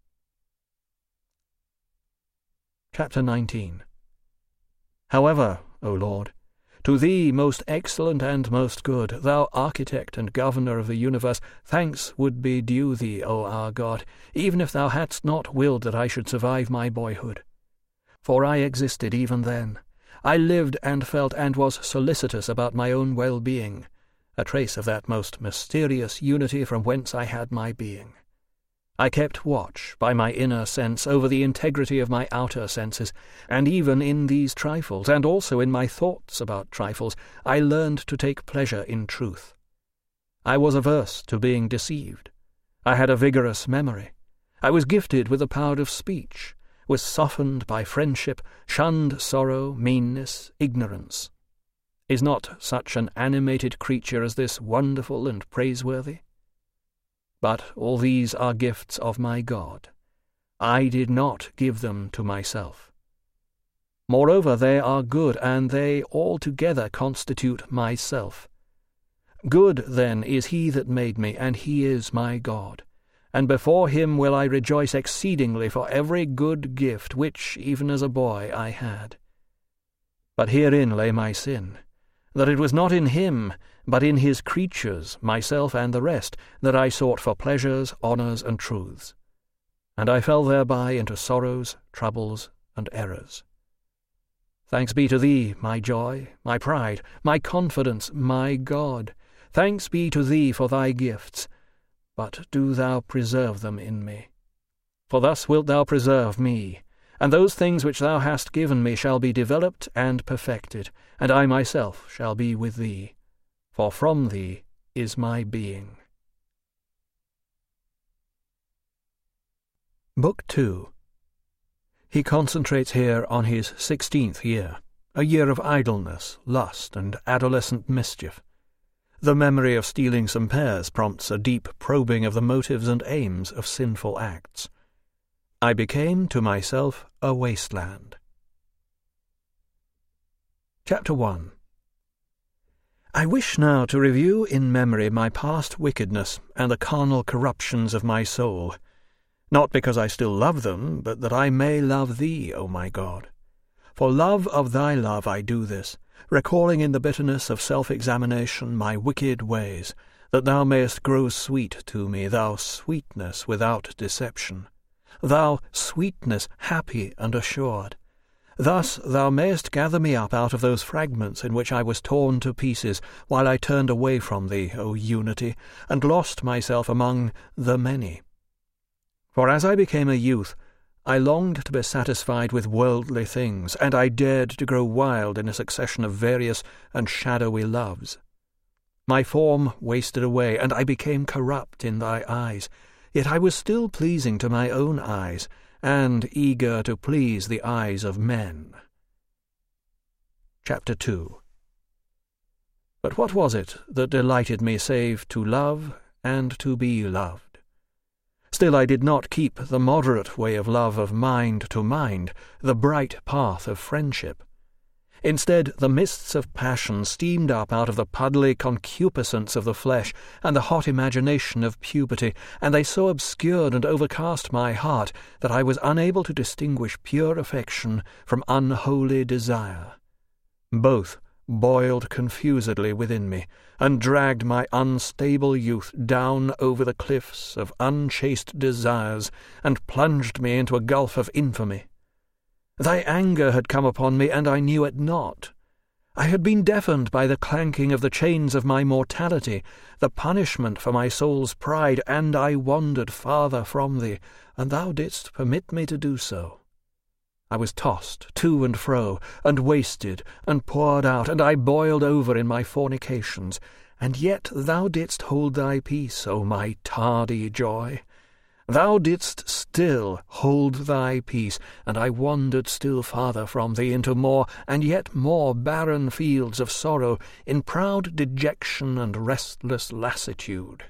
Chapter nineteen. However, O Lord, to thee, most excellent and most good, thou architect and governor of the universe, thanks would be due thee, O our God, even if thou hadst not willed that I should survive my boyhood. For I existed even then. I lived and felt and was solicitous about my own well-being, a trace of that most mysterious unity from whence I had my being. I kept watch by my inner sense over the integrity of my outer senses, and even in these trifles, and also in my thoughts about trifles, I learned to take pleasure in truth. I was averse to being deceived. I had a vigorous memory. I was gifted with the power of speech, was softened by friendship, shunned sorrow, meanness, ignorance, Is not such an animated creature as this wonderful and praiseworthy? But all these are gifts of my God. I did not give them to myself. Moreover, they are good, and they altogether constitute myself. Good, then, is he that made me, and he is my God. And before him will I rejoice exceedingly for every good gift which, even as a boy, I had. But herein lay my sin, that it was not in him, but in his creatures, myself and the rest, that I sought for pleasures, honours, and truths. And I fell thereby into sorrows, troubles, and errors. Thanks be to thee, my joy, my pride, my confidence, my God. Thanks be to thee for thy gifts, but do thou preserve them in me. For thus wilt thou preserve me, and those things which thou hast given me shall be developed and perfected, and I myself shall be with thee, for from thee is my being. Book two. He concentrates here on his sixteenth year, a year of idleness, lust, and adolescent mischief. The memory of stealing some pears prompts a deep probing of the motives and aims of sinful acts. I became to myself a wasteland. Chapter one. I wish now to review in memory my past wickedness and the carnal corruptions of my soul, not because I still love them, but that I may love thee, O my God. For love of thy love I do this, recalling in the bitterness of self-examination my wicked ways, that thou mayest grow sweet to me, thou sweetness without deception, thou sweetness happy and assured. Thus thou mayest gather me up out of those fragments in which I was torn to pieces, while I turned away from thee, O unity, and lost myself among the many. For as I became a youth, I longed to be satisfied with worldly things, and I dared to grow wild in a succession of various and shadowy loves. My form wasted away, and I became corrupt in thy eyes, yet I was still pleasing to my own eyes, and eager to please the eyes of men. Chapter two. But what was it that delighted me save to love and to be loved? Still I did not keep the moderate way of love of mind to mind, the bright path of friendship. Instead, the mists of passion steamed up out of the puddly concupiscence of the flesh and the hot imagination of puberty, and they so obscured and overcast my heart that I was unable to distinguish pure affection from unholy desire. Both boiled confusedly within me, and dragged my unstable youth down over the cliffs of unchaste desires, and plunged me into a gulf of infamy. Thy anger had come upon me, and I knew it not. I had been deafened by the clanking of the chains of my mortality, the punishment for my soul's pride, and I wandered farther from thee, and thou didst permit me to do so. I was tossed to and fro, and wasted, and poured out, and I boiled over in my fornications, and yet thou didst hold thy peace, O my tardy joy. Thou didst still hold thy peace, and I wandered still farther from thee into more and yet more barren fields of sorrow, in proud dejection and restless lassitude.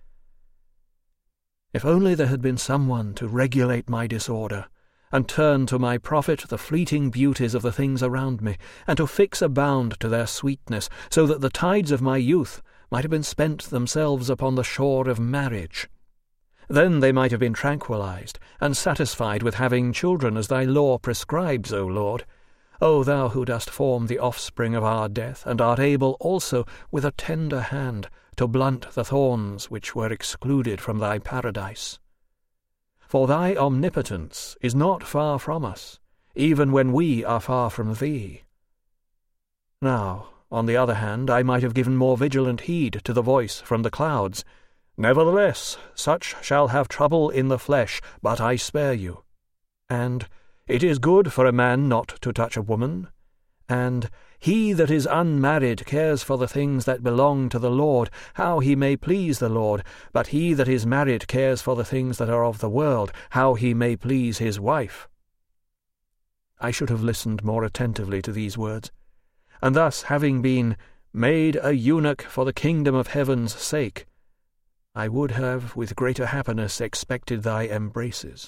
If only there had been someone to regulate my disorder, and turn to my profit the fleeting beauties of the things around me, and to fix a bound to their sweetness, so that the tides of my youth might have been spent themselves upon the shore of marriage. Then they might have been tranquillized, and satisfied with having children as thy law prescribes, O Lord. O thou who dost form the offspring of our death, and art able also with a tender hand to blunt the thorns which were excluded from thy paradise. For thy omnipotence is not far from us, even when we are far from thee. Now, on the other hand, I might have given more vigilant heed to the voice from the clouds. Nevertheless, such shall have trouble in the flesh, but I spare you. And, it is good for a man not to touch a woman. And, he that is unmarried cares for the things that belong to the Lord, how he may please the Lord, but he that is married cares for the things that are of the world, how he may please his wife. I should have listened more attentively to these words. and thus having been made a eunuch for the kingdom of heaven's sake, I would have with greater happiness expected thy embraces.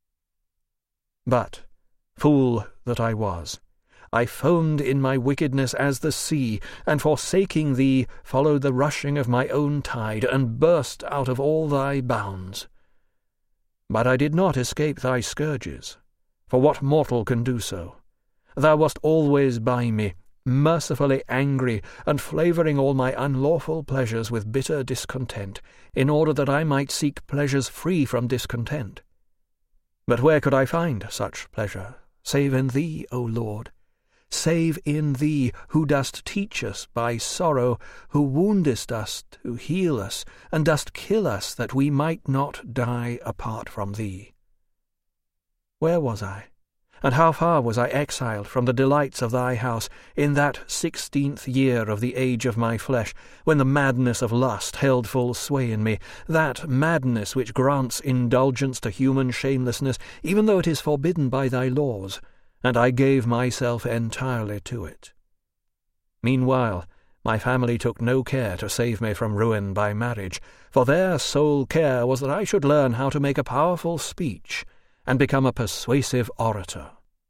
But, fool that I was, I foamed in my wickedness as the sea, and forsaking thee, followed the rushing of my own tide, and burst out of all thy bounds. But I did not escape thy scourges, for what mortal can do so? Thou wast always by me, mercifully angry, and flavouring all my unlawful pleasures with bitter discontent, in order that I might seek pleasures free from discontent. But where could I find such pleasure, save in thee, O Lord? Save in thee, who dost teach us by sorrow, who woundest us to heal us, and dost kill us that we might not die apart from thee. Where was I, and how far was I exiled from the delights of thy house, in that sixteenth year of the age of my flesh, when the madness of lust held full sway in me, that madness which grants indulgence to human shamelessness, even though it is forbidden by thy laws, and I gave myself entirely to it. Meanwhile, my family took no care to save me from ruin by marriage, for their sole care was that I should learn how to make a powerful speech, and become a persuasive orator.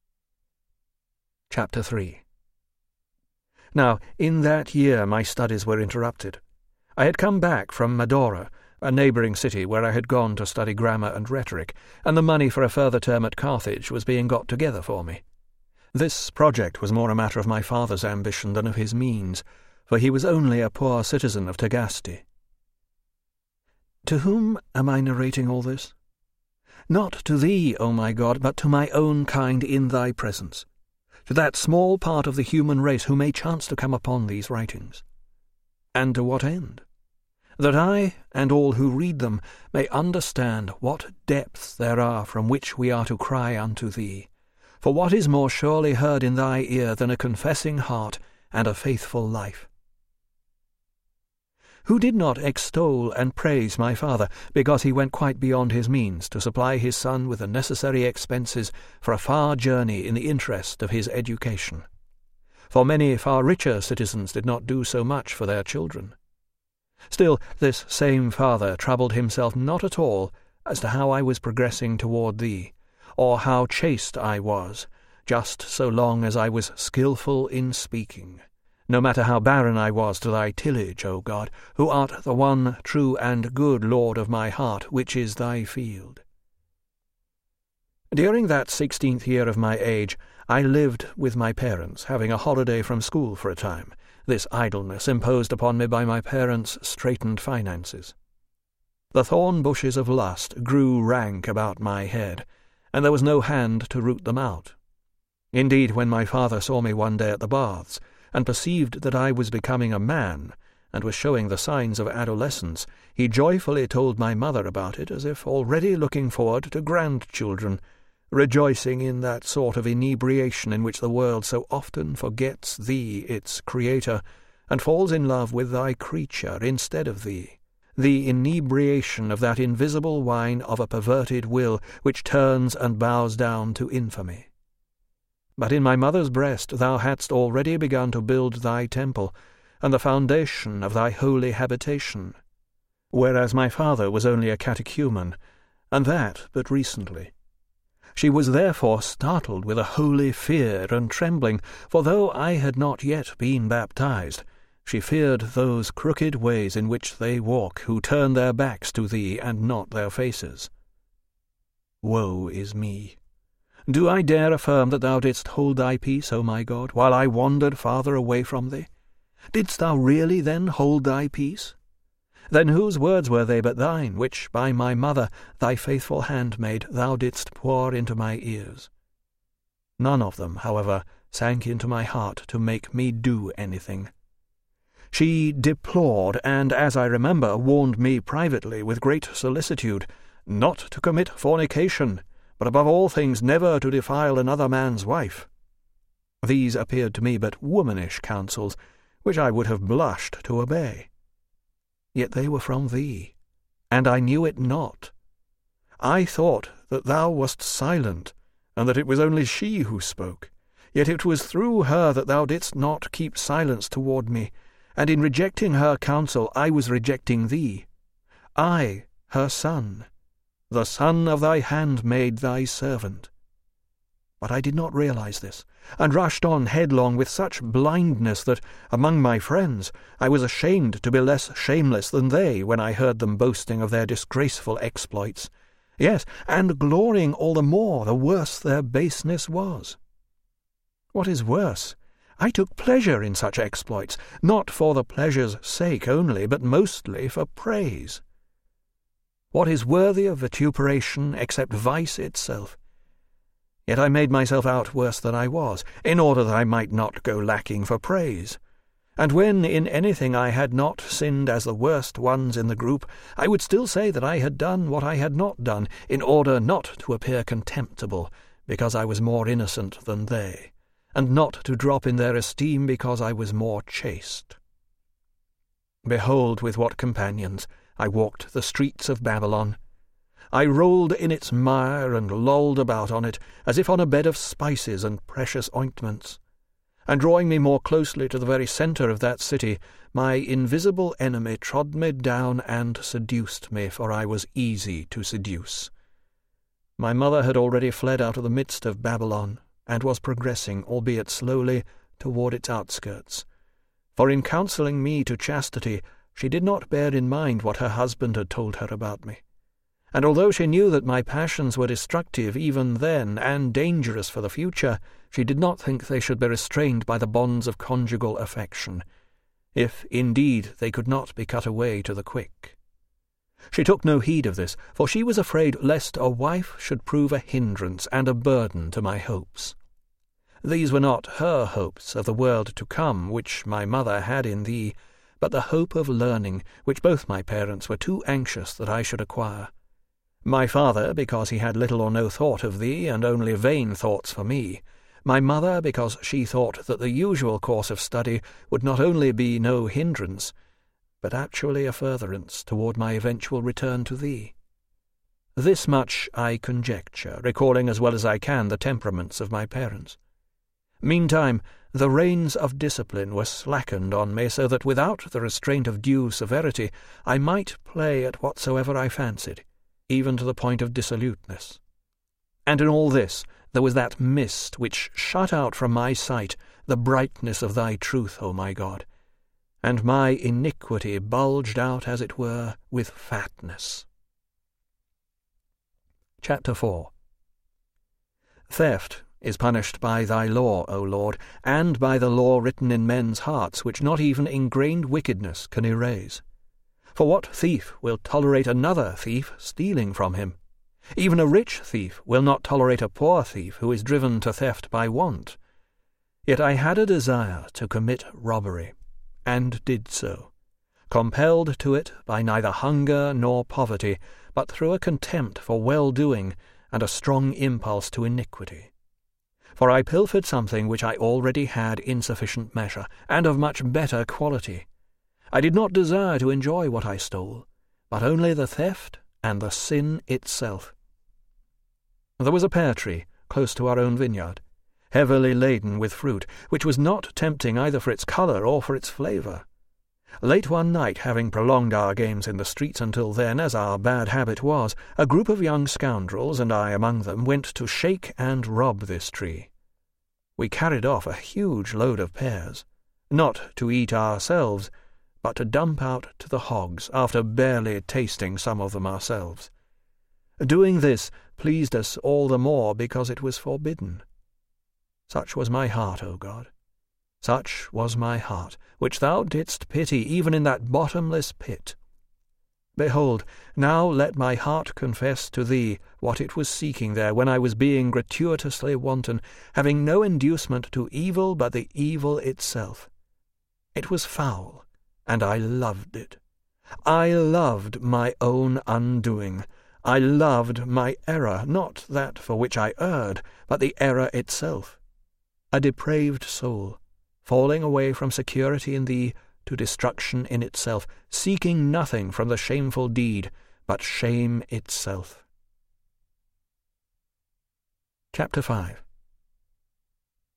Chapter three. Now, in that year my studies were interrupted. I had come back from Madora, a neighbouring city where I had gone to study grammar and rhetoric, and the money for a further term at Carthage was being got together for me. This project was more a matter of my father's ambition than of his means, for he was only a poor citizen of Tagaste. To whom am I narrating all this? Not to thee, O my God, but to my own kind in thy presence, to that small part of the human race who may chance to come upon these writings. And to what end? That I, and all who read them, may understand what depths there are from which we are to cry unto thee. For what is more surely heard in thy ear than a confessing heart and a faithful life? Who did not extol and praise my father, because he went quite beyond his means to supply his son with the necessary expenses for a far journey in the interest of his education? For many far richer citizens did not do so much for their children. Still, this same father troubled himself not at all as to how I was progressing toward thee, or how chaste I was, just so long as I was skilful in speaking, no matter how barren I was to thy tillage, O God, who art the one true and good Lord of my heart, which is thy field. During that sixteenth year of my age, I lived with my parents, having a holiday from school for a time, this idleness imposed upon me by my parents' straitened finances. The thorn bushes of lust grew rank about my head, and there was no hand to root them out. Indeed, when my father saw me one day at the baths, and perceived that I was becoming a man, and was showing the signs of adolescence, he joyfully told my mother about it, as if already looking forward to grandchildren, rejoicing in that sort of inebriation in which the world so often forgets thee, its creator, and falls in love with thy creature instead of thee, the inebriation of that invisible wine of a perverted will which turns and bows down to infamy. But in my mother's breast thou hadst already begun to build thy temple, and the foundation of thy holy habitation, whereas my father was only a catechumen, and that but recently. She was therefore startled with a holy fear and trembling, for though I had not yet been baptized, she feared those crooked ways in which they walk who turn their backs to thee and not their faces. Woe is me! Do I dare affirm that thou didst hold thy peace, O my God, while I wandered farther away from thee? Didst thou really then hold thy peace? Then whose words were they but thine, which by my mother, thy faithful handmaid, thou didst pour into my ears? None of them, however, sank into my heart to make me do anything. She deplored, and, as I remember, warned me privately with great solicitude, not to commit fornication, but above all things never to defile another man's wife. These appeared to me but womanish counsels, which I would have blushed to obey. Yet they were from thee, and I knew it not. I thought that thou wast silent, and that it was only she who spoke. Yet it was through her that thou didst not keep silence toward me, and in rejecting her counsel I was rejecting thee. I, her son, the son of thy handmaid, thy servant. But I did not realize this, and rushed on headlong with such blindness that, among my friends, I was ashamed to be less shameless than they when I heard them boasting of their disgraceful exploits. Yes, and glorying all the more the worse their baseness was. What is worse, I took pleasure in such exploits, not for the pleasure's sake only, but mostly for praise. What is worthy of vituperation except vice itself? Yet I made myself out worse than I was, in order that I might not go lacking for praise. And when in anything I had not sinned as the worst ones in the group, I would still say that I had done what I had not done, in order not to appear contemptible, because I was more innocent than they, and not to drop in their esteem because I was more chaste. Behold with what companions I walked the streets of Babylon. I rolled in its mire and lolled about on it, as if on a bed of spices and precious ointments. And drawing me more closely to the very centre of that city, my invisible enemy trod me down and seduced me, for I was easy to seduce. My mother had already fled out of the midst of Babylon, and was progressing, albeit slowly, toward its outskirts. For in counselling me to chastity, she did not bear in mind what her husband had told her about me. And although she knew that my passions were destructive even then and dangerous for the future, she did not think they should be restrained by the bonds of conjugal affection, if, indeed, they could not be cut away to the quick. She took no heed of this, for she was afraid lest a wife should prove a hindrance and a burden to my hopes. These were not her hopes of the world to come, which my mother had in thee, but the hope of learning, which both my parents were too anxious that I should acquire. My father, because he had little or no thought of thee, and only vain thoughts for me. My mother, because she thought that the usual course of study would not only be no hindrance, but actually a furtherance toward my eventual return to thee. This much I conjecture, recalling as well as I can the temperaments of my parents. Meantime, the reins of discipline were slackened on me, so that without the restraint of due severity I might play at whatsoever I fancied, even to the point of dissoluteness. And in all this there was that mist which shut out from my sight the brightness of thy truth, O my God, and my iniquity bulged out, as it were, with fatness. Chapter four. Theft is punished by thy law, O Lord, and by the law written in men's hearts, which not even ingrained wickedness can erase. For what thief will tolerate another thief stealing from him? Even a rich thief will not tolerate a poor thief who is driven to theft by want. Yet I had a desire to commit robbery, and did so, compelled to it by neither hunger nor poverty, but through a contempt for well-doing and a strong impulse to iniquity. For I pilfered something which I already had in sufficient measure, and of much better quality. I did not desire to enjoy what I stole, but only the theft and the sin itself. There was a pear tree close to our own vineyard, heavily laden with fruit, which was not tempting either for its colour or for its flavour. Late one night, having prolonged our games in the streets until then, as our bad habit was, a group of young scoundrels, and I among them, went to shake and rob this tree. We carried off a huge load of pears, not to eat ourselves, but to dump out to the hogs, after barely tasting some of them ourselves. Doing this pleased us all the more because it was forbidden. Such was my heart, O God. Such was my heart, which thou didst pity even in that bottomless pit. Behold, now let my heart confess to thee what it was seeking there when I was being gratuitously wanton, having no inducement to evil but the evil itself. It was foul, and I loved it. I loved my own undoing. I loved my error, not that for which I erred, but the error itself. A depraved soul, falling away from security in thee to destruction in itself, seeking nothing from the shameful deed but shame itself. Chapter five.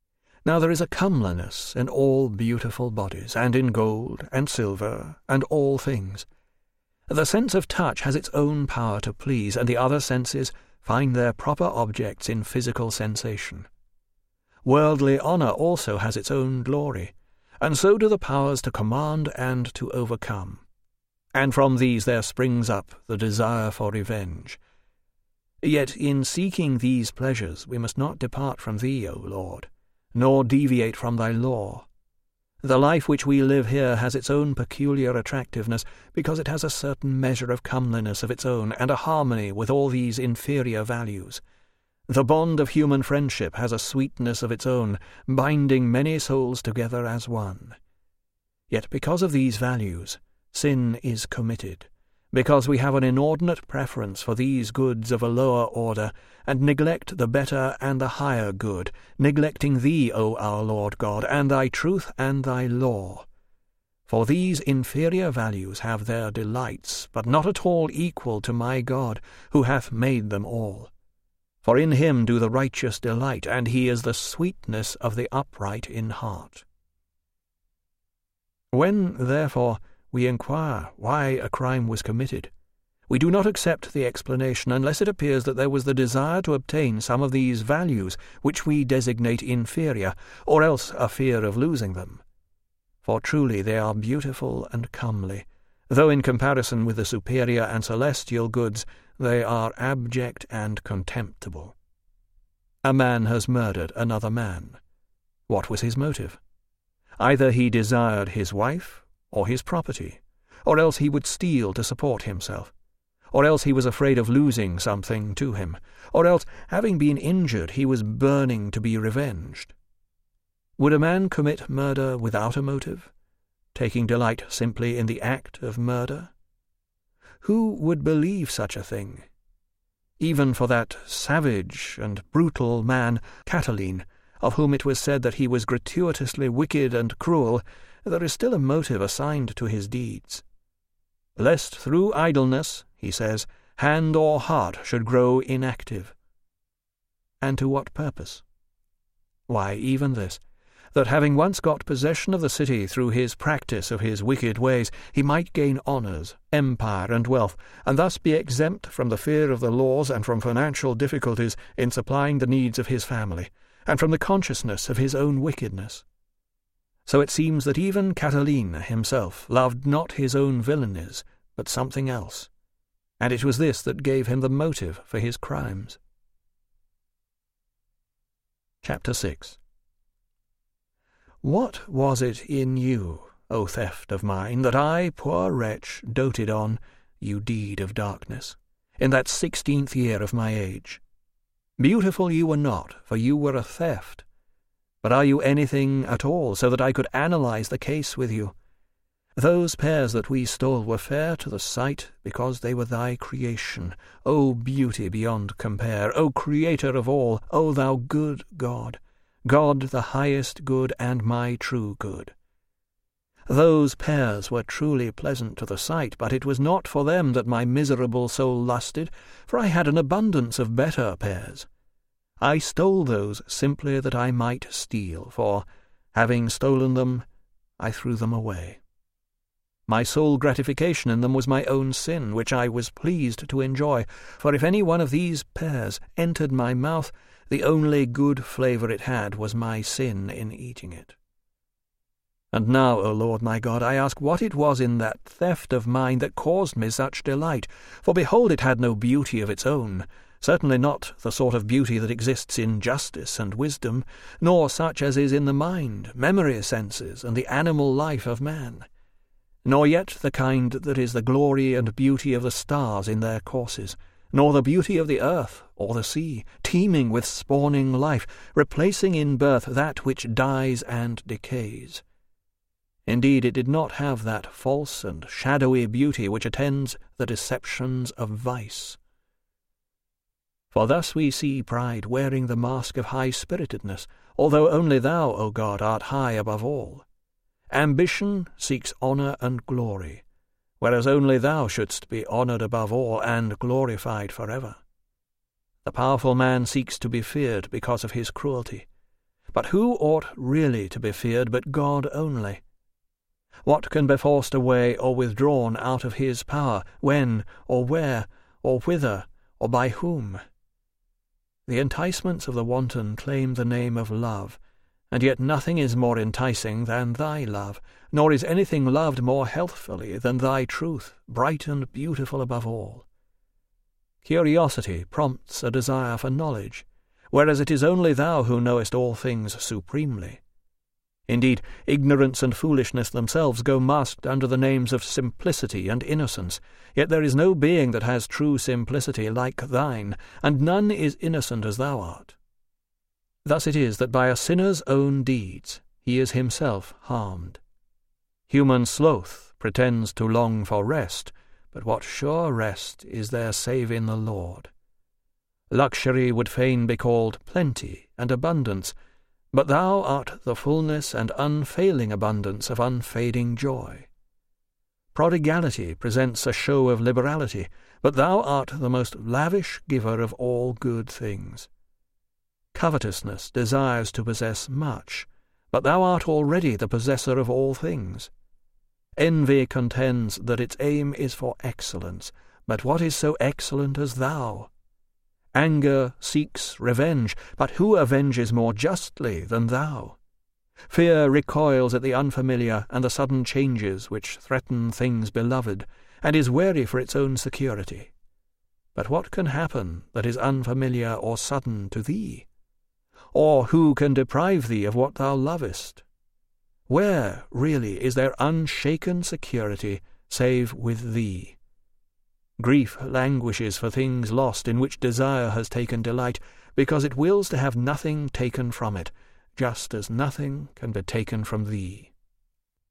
Now there is a comeliness in all beautiful bodies, and in gold, and silver, and all things. The sense of touch has its own power to please, and the other senses find their proper objects in physical sensation. Worldly honour also has its own glory, and so do the powers to command and to overcome. And from these there springs up the desire for revenge. Yet in seeking these pleasures we must not depart from thee, O Lord, nor deviate from thy law. The life which we live here has its own peculiar attractiveness, because it has a certain measure of comeliness of its own, and a harmony with all these inferior values. The bond of human friendship has a sweetness of its own, binding many souls together as one. Yet because of these values, sin is committed, because we have an inordinate preference for these goods of a lower order, and neglect the better and the higher good, neglecting thee, O our Lord God, and thy truth and thy law. For these inferior values have their delights, but not at all equal to my God, who hath made them all. For in him do the righteous delight, and he is the sweetness of the upright in heart. When, therefore, we inquire why a crime was committed, we do not accept the explanation unless it appears that there was the desire to obtain some of these values which we designate inferior, or else a fear of losing them. For truly they are beautiful and comely, though in comparison with the superior and celestial goods they are abject and contemptible. A man has murdered another man. What was his motive? Either he desired his wife or his property, or else he would steal to support himself, or else he was afraid of losing something to him, or else, having been injured, he was burning to be revenged. Would a man commit murder without a motive, taking delight simply in the act of murder? Who would believe such a thing? Even for that savage and brutal man, Catiline, of whom it was said that he was gratuitously wicked and cruel, there is still a motive assigned to his deeds. Lest through idleness, he says, hand or heart should grow inactive. And to what purpose? Why, even this, that having once got possession of the city through his practice of his wicked ways, he might gain honours, empire, and wealth, and thus be exempt from the fear of the laws and from financial difficulties in supplying the needs of his family, and from the consciousness of his own wickedness. So it seems that even Catiline himself loved not his own villainies, but something else, and it was this that gave him the motive for his crimes. Chapter six. What was it in you, O theft of mine, that I, poor wretch, doted on, you deed of darkness, in that sixteenth year of my age? Beautiful you were not, for you were a theft. But are you anything at all, so that I could analyze the case with you? Those pears that we stole were fair to the sight, because they were thy creation, O beauty beyond compare, O Creator of all, O thou good God, God the highest good and my true good. Those pears were truly pleasant to the sight, but it was not for them that my miserable soul lusted, for I had an abundance of better pears. I stole those simply that I might steal, for, having stolen them, I threw them away. My sole gratification in them was my own sin, which I was pleased to enjoy, for if any one of these pears entered my mouth, the only good flavour it had was my sin in eating it. And now, O Lord my God, I ask what it was in that theft of mine that caused me such delight, for behold, it had no beauty of its own, certainly not the sort of beauty that exists in justice and wisdom, nor such as is in the mind, memory senses, and the animal life of man, nor yet the kind that is the glory and beauty of the stars in their courses, nor the beauty of the earth or the sea, teeming with spawning life, replacing in birth that which dies and decays. Indeed, it did not have that false and shadowy beauty which attends the deceptions of vice. For thus we see pride wearing the mask of high-spiritedness, although only thou, O God, art high above all. Ambition seeks honour and glory, whereas only thou shouldst be honoured above all and glorified forever. The powerful man seeks to be feared because of his cruelty, But who ought really to be feared but God only? What can be forced away or withdrawn out of his power, when, or where, or whither, or by whom? The enticements of the wanton claim the name of love, and yet nothing is more enticing than thy love, nor is anything loved more healthfully than thy truth, bright and beautiful above all. Curiosity prompts a desire for knowledge, whereas it is only thou who knowest all things supremely. Indeed, ignorance and foolishness themselves go masked under the names of simplicity and innocence, yet there is no being that has true simplicity like thine, and none is innocent as thou art. Thus it is that by a sinner's own deeds he is himself harmed. Human sloth pretends to long for rest, but what sure rest is there save in the Lord? Luxury would fain be called plenty and abundance, but thou art the fullness and unfailing abundance of unfading joy. Prodigality presents a show of liberality, but thou art the most lavish giver of all good things. Covetousness desires to possess much, but thou art already the possessor of all things. Envy contends that its aim is for excellence, but what is so excellent as thou? Anger seeks revenge, but who avenges more justly than thou? Fear recoils at the unfamiliar and the sudden changes which threaten things beloved, and is wary for its own security. But what can happen that is unfamiliar or sudden to thee? Or who can deprive thee of what thou lovest? Where, really, is there unshaken security save with thee? Grief languishes for things lost in which desire has taken delight, because it wills to have nothing taken from it, just as nothing can be taken from thee.